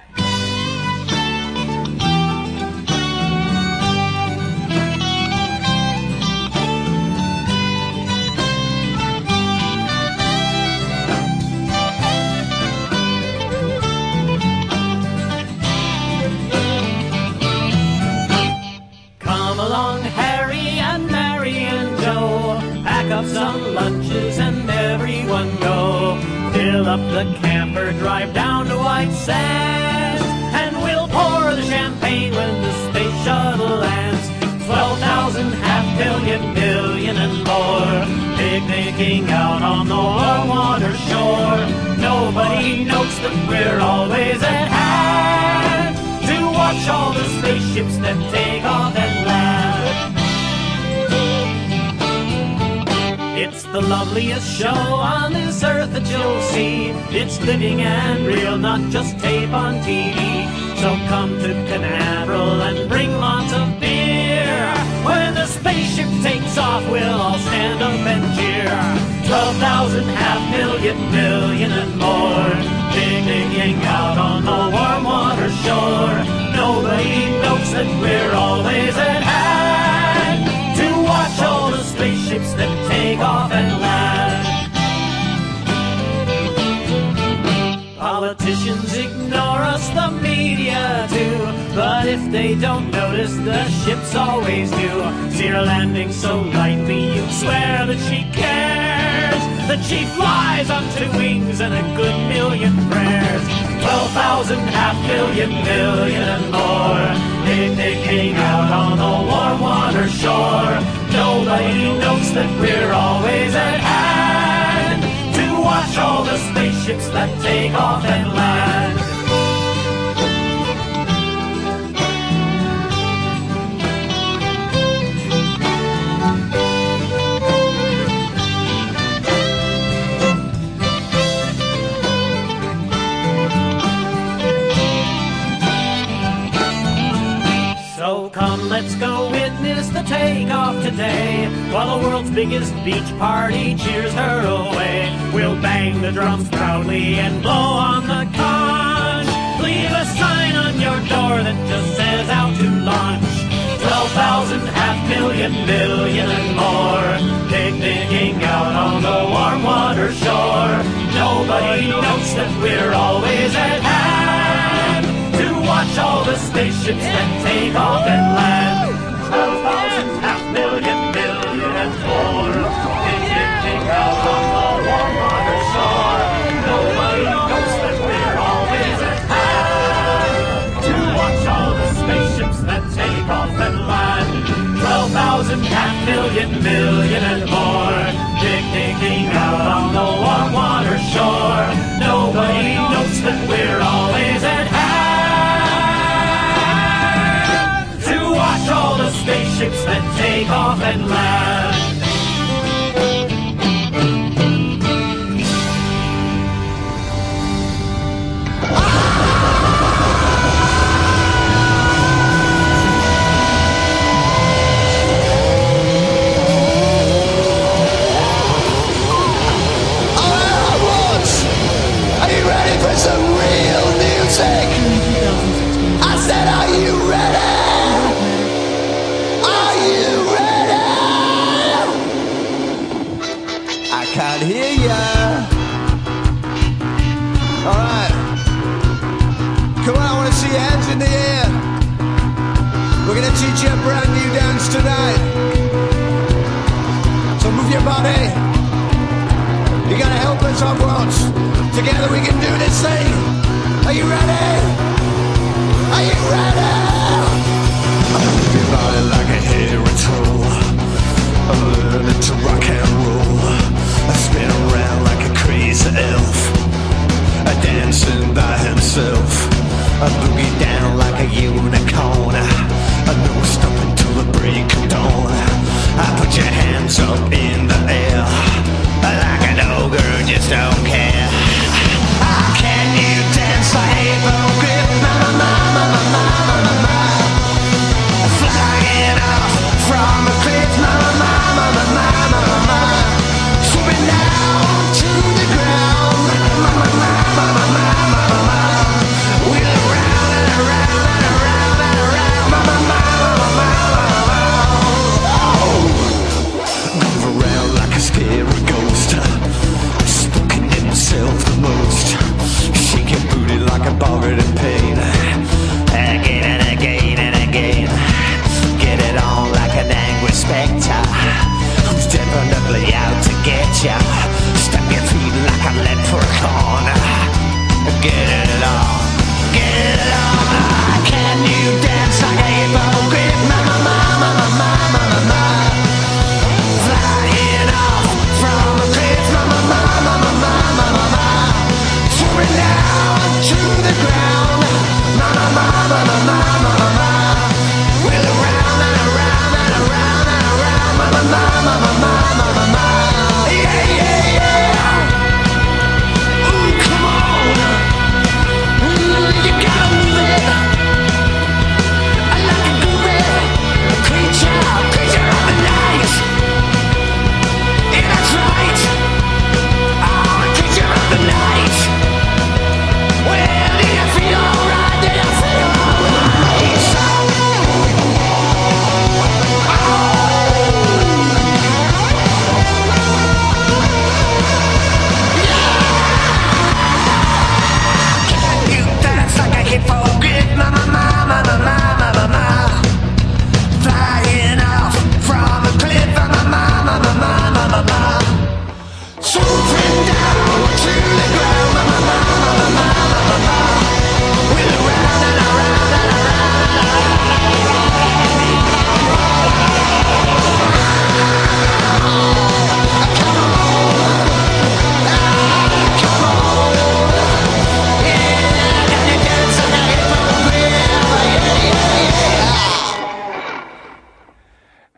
Come along, Harry and Mary and Joe. Pack up some lunches and everyone go. Fill up the camper, drive down to White Sands, and we'll pour the champagne when the space shuttle lands. 12,000, half billion, million and more, picnicking out on the warm water shore. Nobody notes that we're always at hand to watch all the spaceships that take off and land. It's the loveliest show on this earth that you'll see. It's living and real, not just tape on TV. So come to Canaveral and bring lots of beer when the spaceship we're always at hand to watch all the spaceships that take off and land. Politicians ignore us, the media do, but if they don't notice, the ships always do. See her landing so lightly, you'd swear that she cares, that she flies on two wings and a good million prayers. 12,000, half billion, million and more, picnicking out on the warm water shore. Nobody notes that we're always at hand to watch all the spaceships that take off and land. So come, let's go witness the takeoff today, while the world's biggest beach party cheers her away. We'll bang the drums proudly and blow on the conch. Leave a sign on your door that just says out to launch. 12,000, half million, billion and more, picnicking out on the warm water shore. Nobody notes that we're always at hand to watch all the spaceships that take off and land. 12,000, half million, billion and more, picnicking out on the warm water shore. Nobody knows that we're always at hand to watch all the spaceships that take off and land. 12,000, half million, billion and more, picnicking out on the warm water shore. Nobody knows that we're always at hand watch all the spaceships that take off and land. Are you ready for some real music? I said, are you ready? Can't hear ya. Alright. Come on, I want to see your hands in the air. We're gonna teach you a brand new dance tonight. So move your body. You gotta help us up once. Together we can do this thing. Are you ready? Are you ready? Move your body like a hairy troll. I'm learning to rock and roll. I spin around like a crazy elf, a dancing by himself. I boogie down like a unicorn. I no stop until the break of dawn. I put your hands up in the air like an ogre, just don't care. Can you dance like a grip? Mama, mama, mama, mama, mama.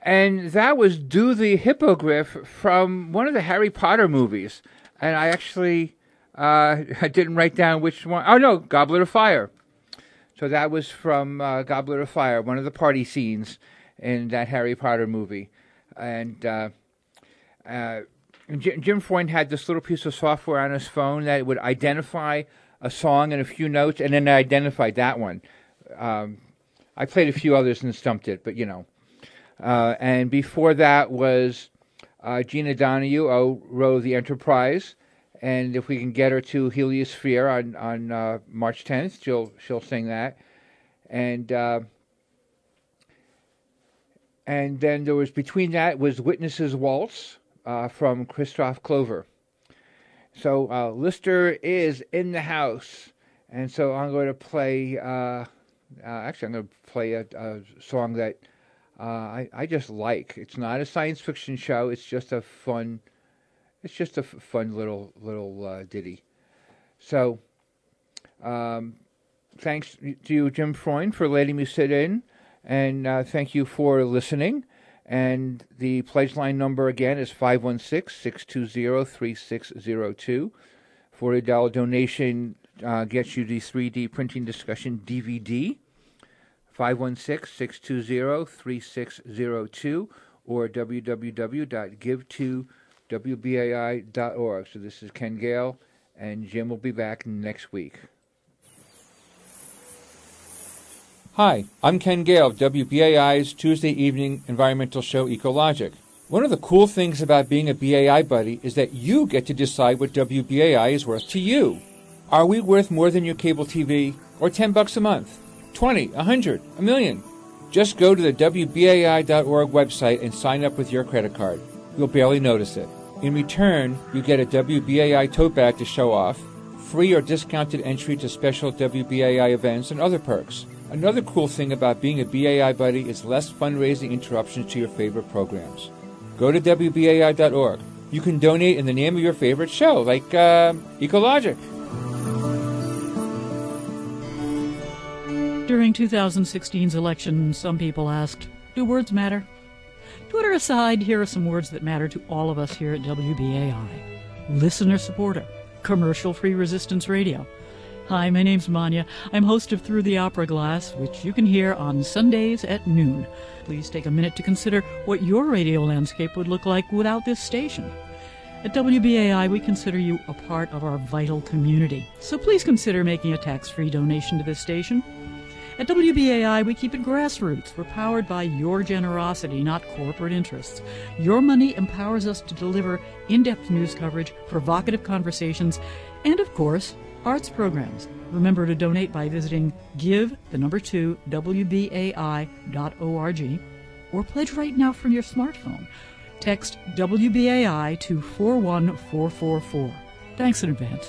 And that was Do the Hippogriff from one of the Harry Potter movies. And I actually I didn't write down which one. Oh, no, Goblet of Fire. So that was from Goblet of Fire, one of the party scenes in that Harry Potter movie. And Jim Freund had this little piece of software on his phone that would identify a song and a few notes, and then I identified that one. I played a few others and stumped it, but you know. And before that was Gina Donahue, Row the Enterprise. And if we can get her to Heliosphere on March 10th, she'll sing that. And then there was, between that was Witness's Waltz from Christoph Clover. So Lister is in the house. And so I'm going to play, actually I'm going to play a song that I just like. It's not a science fiction show. It's just a fun little ditty. So, thanks to you, Jim Freund, for letting me sit in, and thank you for listening. And the pledge line number again is 516-620-3602. $40 donation gets you the 3D printing discussion DVD. 516-620-3602 or www.give2wbai.org. So this is Ken Gale, and Jim will be back next week. Hi, I'm Ken Gale of WBAI's Tuesday evening environmental show Ecologic. One of the cool things about being a BAI buddy is that you get to decide what WBAI is worth to you. Are we worth more than your cable TV, or $10 a month? 20, 100, a million? Just go to the WBAI.org website and sign up with your credit card. You'll barely notice it. In return, you get a WBAI tote bag to show off, free or discounted entry to special WBAI events, and other perks. Another cool thing about being a BAI buddy is less fundraising interruptions to your favorite programs. Go to WBAI.org. You can donate in the name of your favorite show, like Ecologic. During 2016's election, some people asked, do words matter? Twitter aside, here are some words that matter to all of us here at WBAI. Listener supporter, commercial-free resistance radio. Hi, my name's Manya. I'm host of Through the Opera Glass, which you can hear on Sundays at noon. Please take a minute to consider what your radio landscape would look like without this station. At WBAI, we consider you a part of our vital community. So please consider making a tax-free donation to this station. At WBAI, we keep it grassroots. We're powered by your generosity, not corporate interests. Your money empowers us to deliver in-depth news coverage, provocative conversations, and, of course, arts programs. Remember to donate by visiting give2wbai.org or pledge right now from your smartphone. Text WBAI to 41444. Thanks in advance.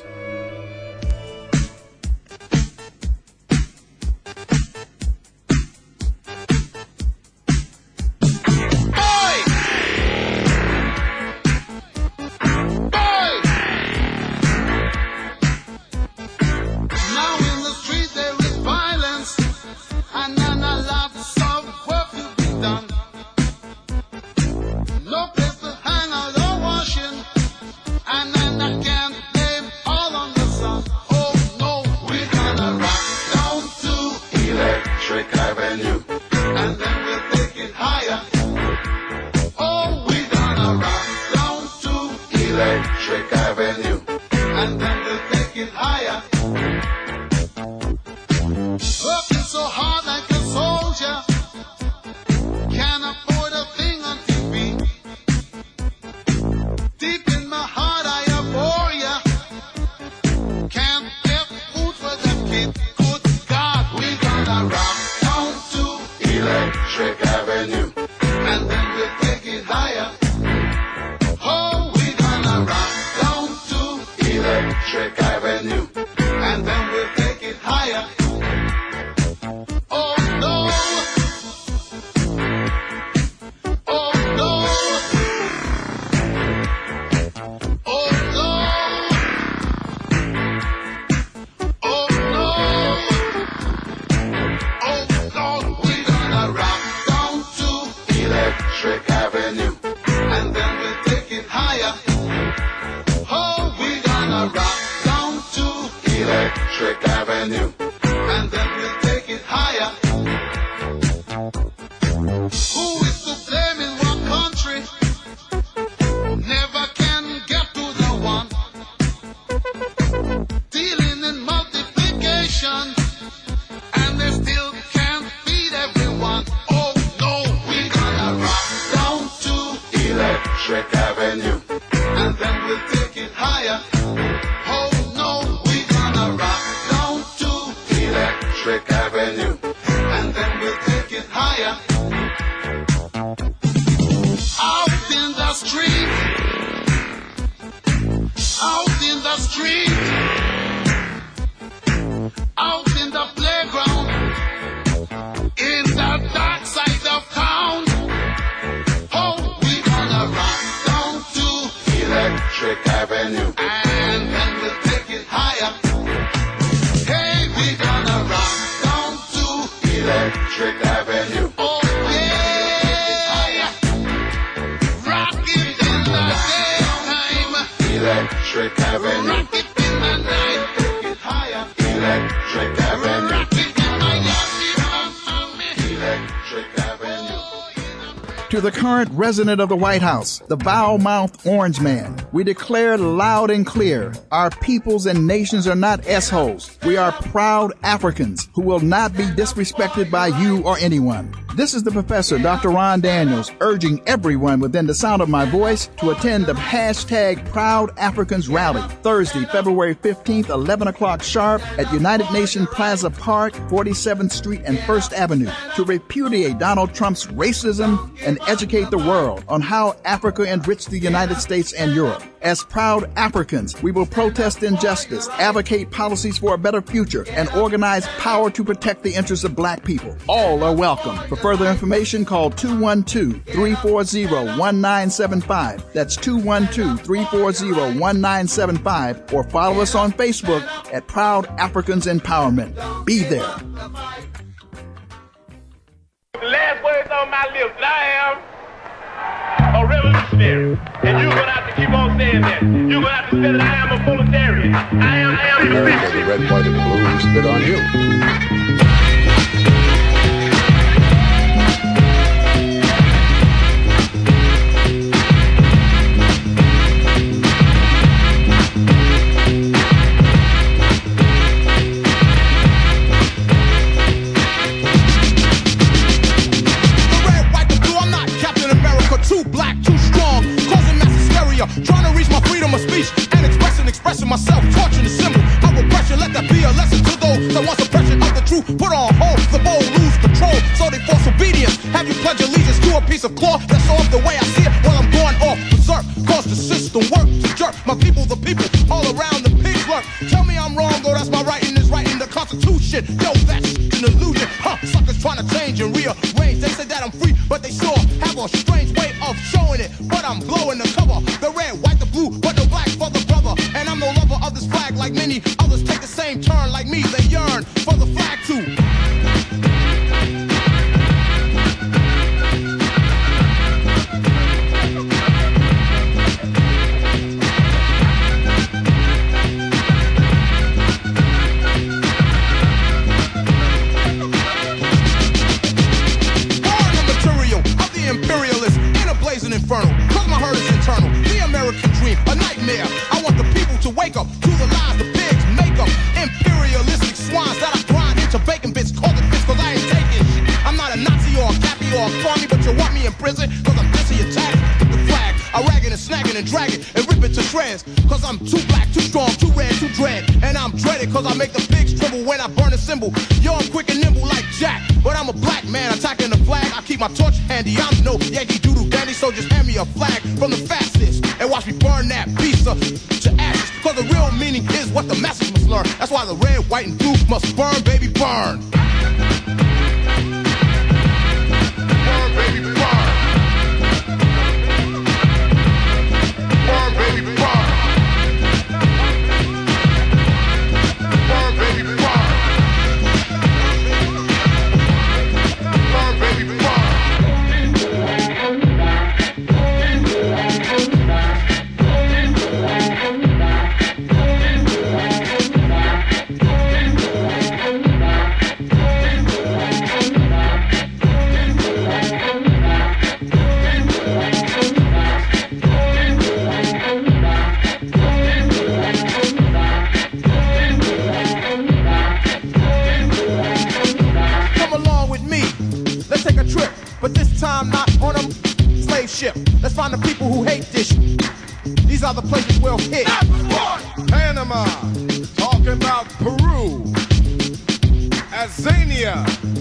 Electric Avenue. And then we'll take it higher. Oh no, we're gonna rock down to Electric Avenue. And then we'll take it higher. Out in the street. Out in the street. Out in the playground. In the dark side of town. Oh, we're gonna rock down to Electric Avenue. And then we'll take it higher. Hey, we're gonna rock down to Electric Avenue. Oh, yeah. Rock it in the daytime. Electric Avenue. Rock it in the night. Take it higher. Electric Avenue. Rock it in my yard. Electric Avenue. To the current resident of the White House, the foul-mouthed orange man, we declare loud and clear, our peoples and nations are not S-holes. We are proud Africans who will not be disrespected by you or anyone. This is the Professor, Dr. Ron Daniels, urging everyone within the sound of my voice to attend the hashtag Proud Africans Rally, Thursday, February 15th, 11 o'clock sharp at United Nations Plaza Park, 47th Street and 1st Avenue, to repudiate Donald Trump's racism and educate the world on how Africa enriched the United States and Europe. As proud Africans, we will protest injustice, advocate policies for a better future, and organize power to protect the interests of black people. All are welcome. For further information, call 212-340-1975. That's 212-340-1975, or follow us on Facebook at Proud Africans Empowerment. Be there. The last words on my lips, I am a revolutionary. And you're going to have to keep on saying that. You're going to have to say that I am a proletarian. I am the red, white, and blue spit on you. Trying to reach my freedom of speech and expressing myself, torching the symbol of oppression. Let that be a lesson to those that want suppression of the truth. Put on hold, the bold lose control, so they force obedience. Have you pledge allegiance to a piece of cloth that's off the way I see it? While I'm going off berserk, cause the system work to jerk my people, the people all around the pigs lurk. Tell me I'm wrong, though that's my writing is writing the Constitution. Yo, that's an illusion, huh? Suckers trying to change and rearrange. They say that I'm free, but they sure have a strange way of showing it. But I'm blowing the cover, the red, white, the blue, but the black for the brother. And I'm no lover of this flag like many others take the same turn like me. They yearn for the flag too. Inferno, cause my hurt is internal. The American dream, a nightmare. I want the people to wake up to the lies the pigs make up. Imperialistic swines that I grind into bacon bits. Call it bits cause I ain't taking shit. I'm not a Nazi or a Cappy or a crummy, but you want me in prison cause I'm busy attacking the flag. I ragging and snagging and dragging and rip it to shreds. Cause I'm too black, too strong, too red, too dread. And I'm dreaded cause I make the pigs tremble when I burn a symbol. Yo, I'm quick and nimble like Jack, but I'm a black man attacking the flag. I keep my torch handy. I'm no Yankee Doodle Dandy, so just hand me a flag from the fastest and watch me burn that piece of to ashes. Cause the real meaning is what the message must learn. That's why the red, white, and blue must burn, baby, burn. Burn, baby, burn. Burn, baby, burn. Burn, baby, burn. Burn, baby, burn. But this time not on them. slave ship. Let's find the people who hate this shit. These are the places we'll hit. Panama, talking about Peru, Azania,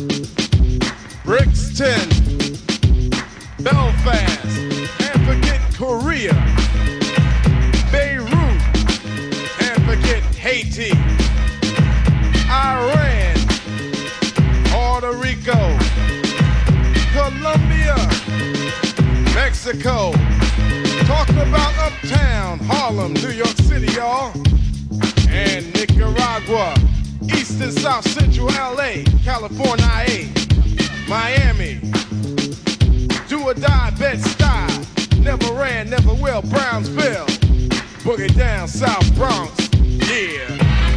Brixton, Belfast, and forget Korea, Beirut, and forget Haiti, Iran, Puerto Rico, Colombia, Mexico, talking about Uptown, Harlem, New York City, y'all, and Nicaragua, East and South Central LA, California, IA, Miami, Do or Die, Bed-Stuy, never ran, never will, Brownsville, boogie down, South Bronx, yeah.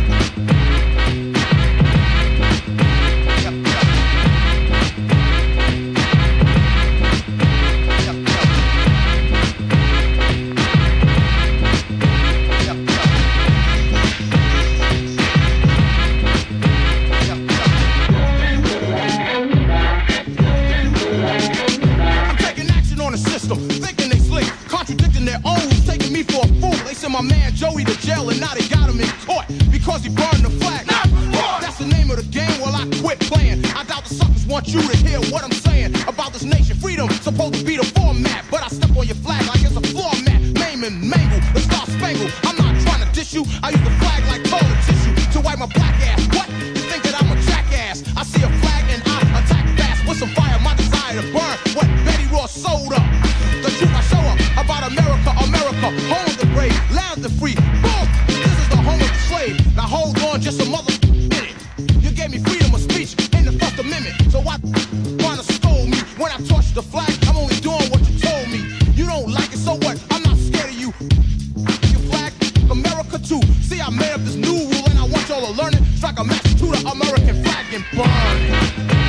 Thinking they slick, contradicting their own, taking me for a fool. They sent my man Joey to jail and now they got him in court because he burned the flag. That's the name of the game. Well, I quit playing. I doubt the suckers want you to hear what I'm saying about this nation. Freedom supposed to be the format, but I step on your flag like it's a floor mat. Maim and mangle the Star Spangled. I'm not trying to diss you. I use the flag like toilet tissue to wipe my black ass. What? You think that I'm a jackass? I see a flag and I attack fast with some fire. My desire to burn what Betty Ross sold up. The truth I show up about America, America, home of the brave, land of the free. Boom! This is the home of the slave. Now hold on just a minute. You gave me freedom of speech in the First Amendment. So why trying to scold me when I touch the flag? I'm only doing what you told me. You don't like it, so what? I'm not scared of you. Your flag, America too. See, I made up this new rule and I want y'all to learn it. Strike a match to the American flag and burn it.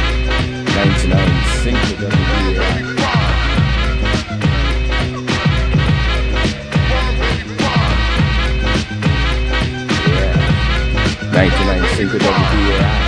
99 Cinco de Mayo. 99 Cinco WBAI.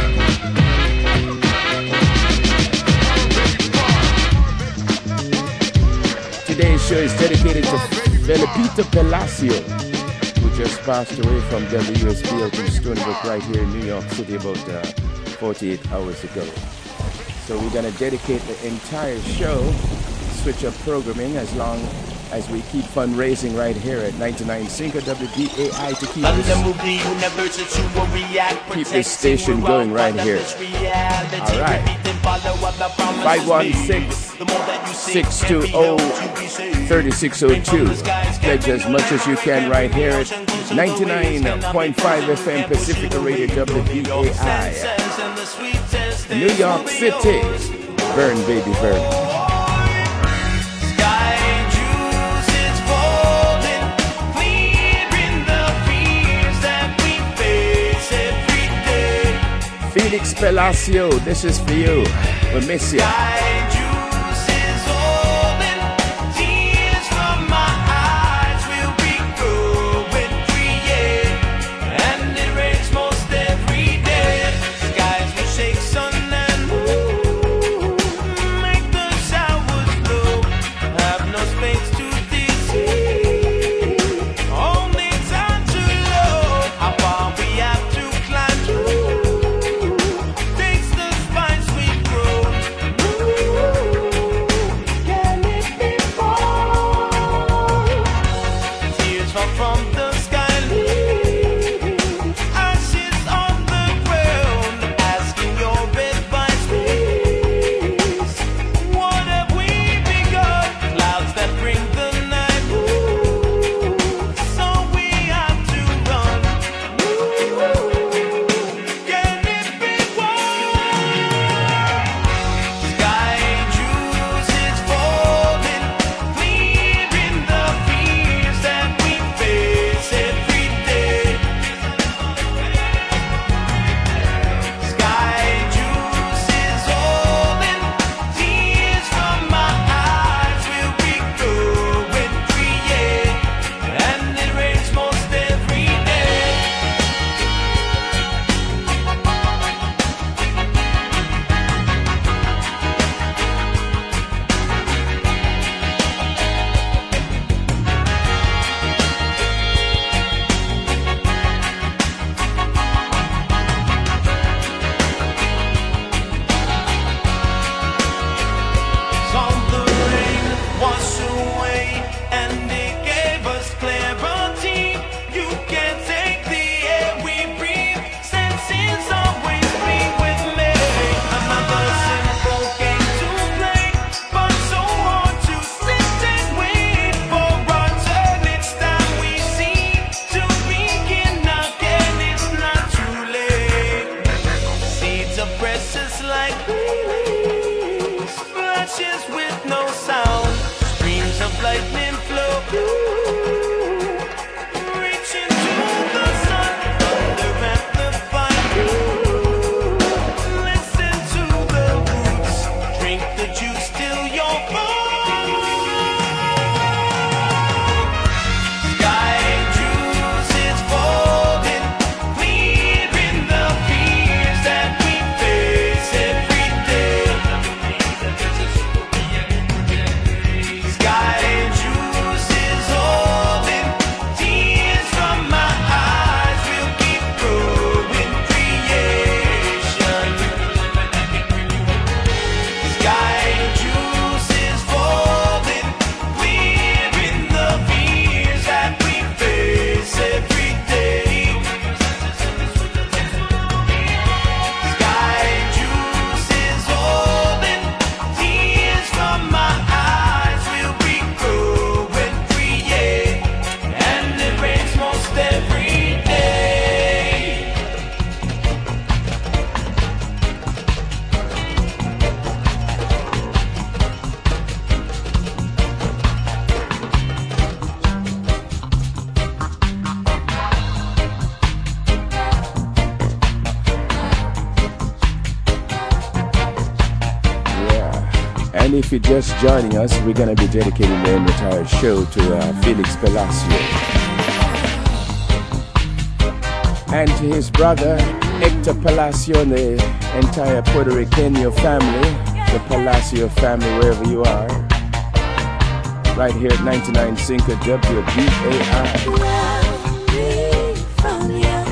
Today's show is dedicated to Felipito Palacio, who just passed away from WSBL in Stony Brook right here in New York City about 48 hours ago. So we're going to dedicate the entire show, switch up programming as long as we keep fundraising right here at 99 Cinco WBAI to keep this station going right here. All right. 516-620-3602. Pledge as much as you can right here at 99.5 FM Pacifica Radio WBAI. New York City. Burn, baby, burn. Felix Palacio, this is for you. We miss you. And if you're just joining us, we're going to be dedicating the entire show to Felix Palacio. And to his brother, Hector Palacio, and the entire Puerto Rican family, the Palacio family, wherever you are. Right here at 99 Cinco WBAI. From you.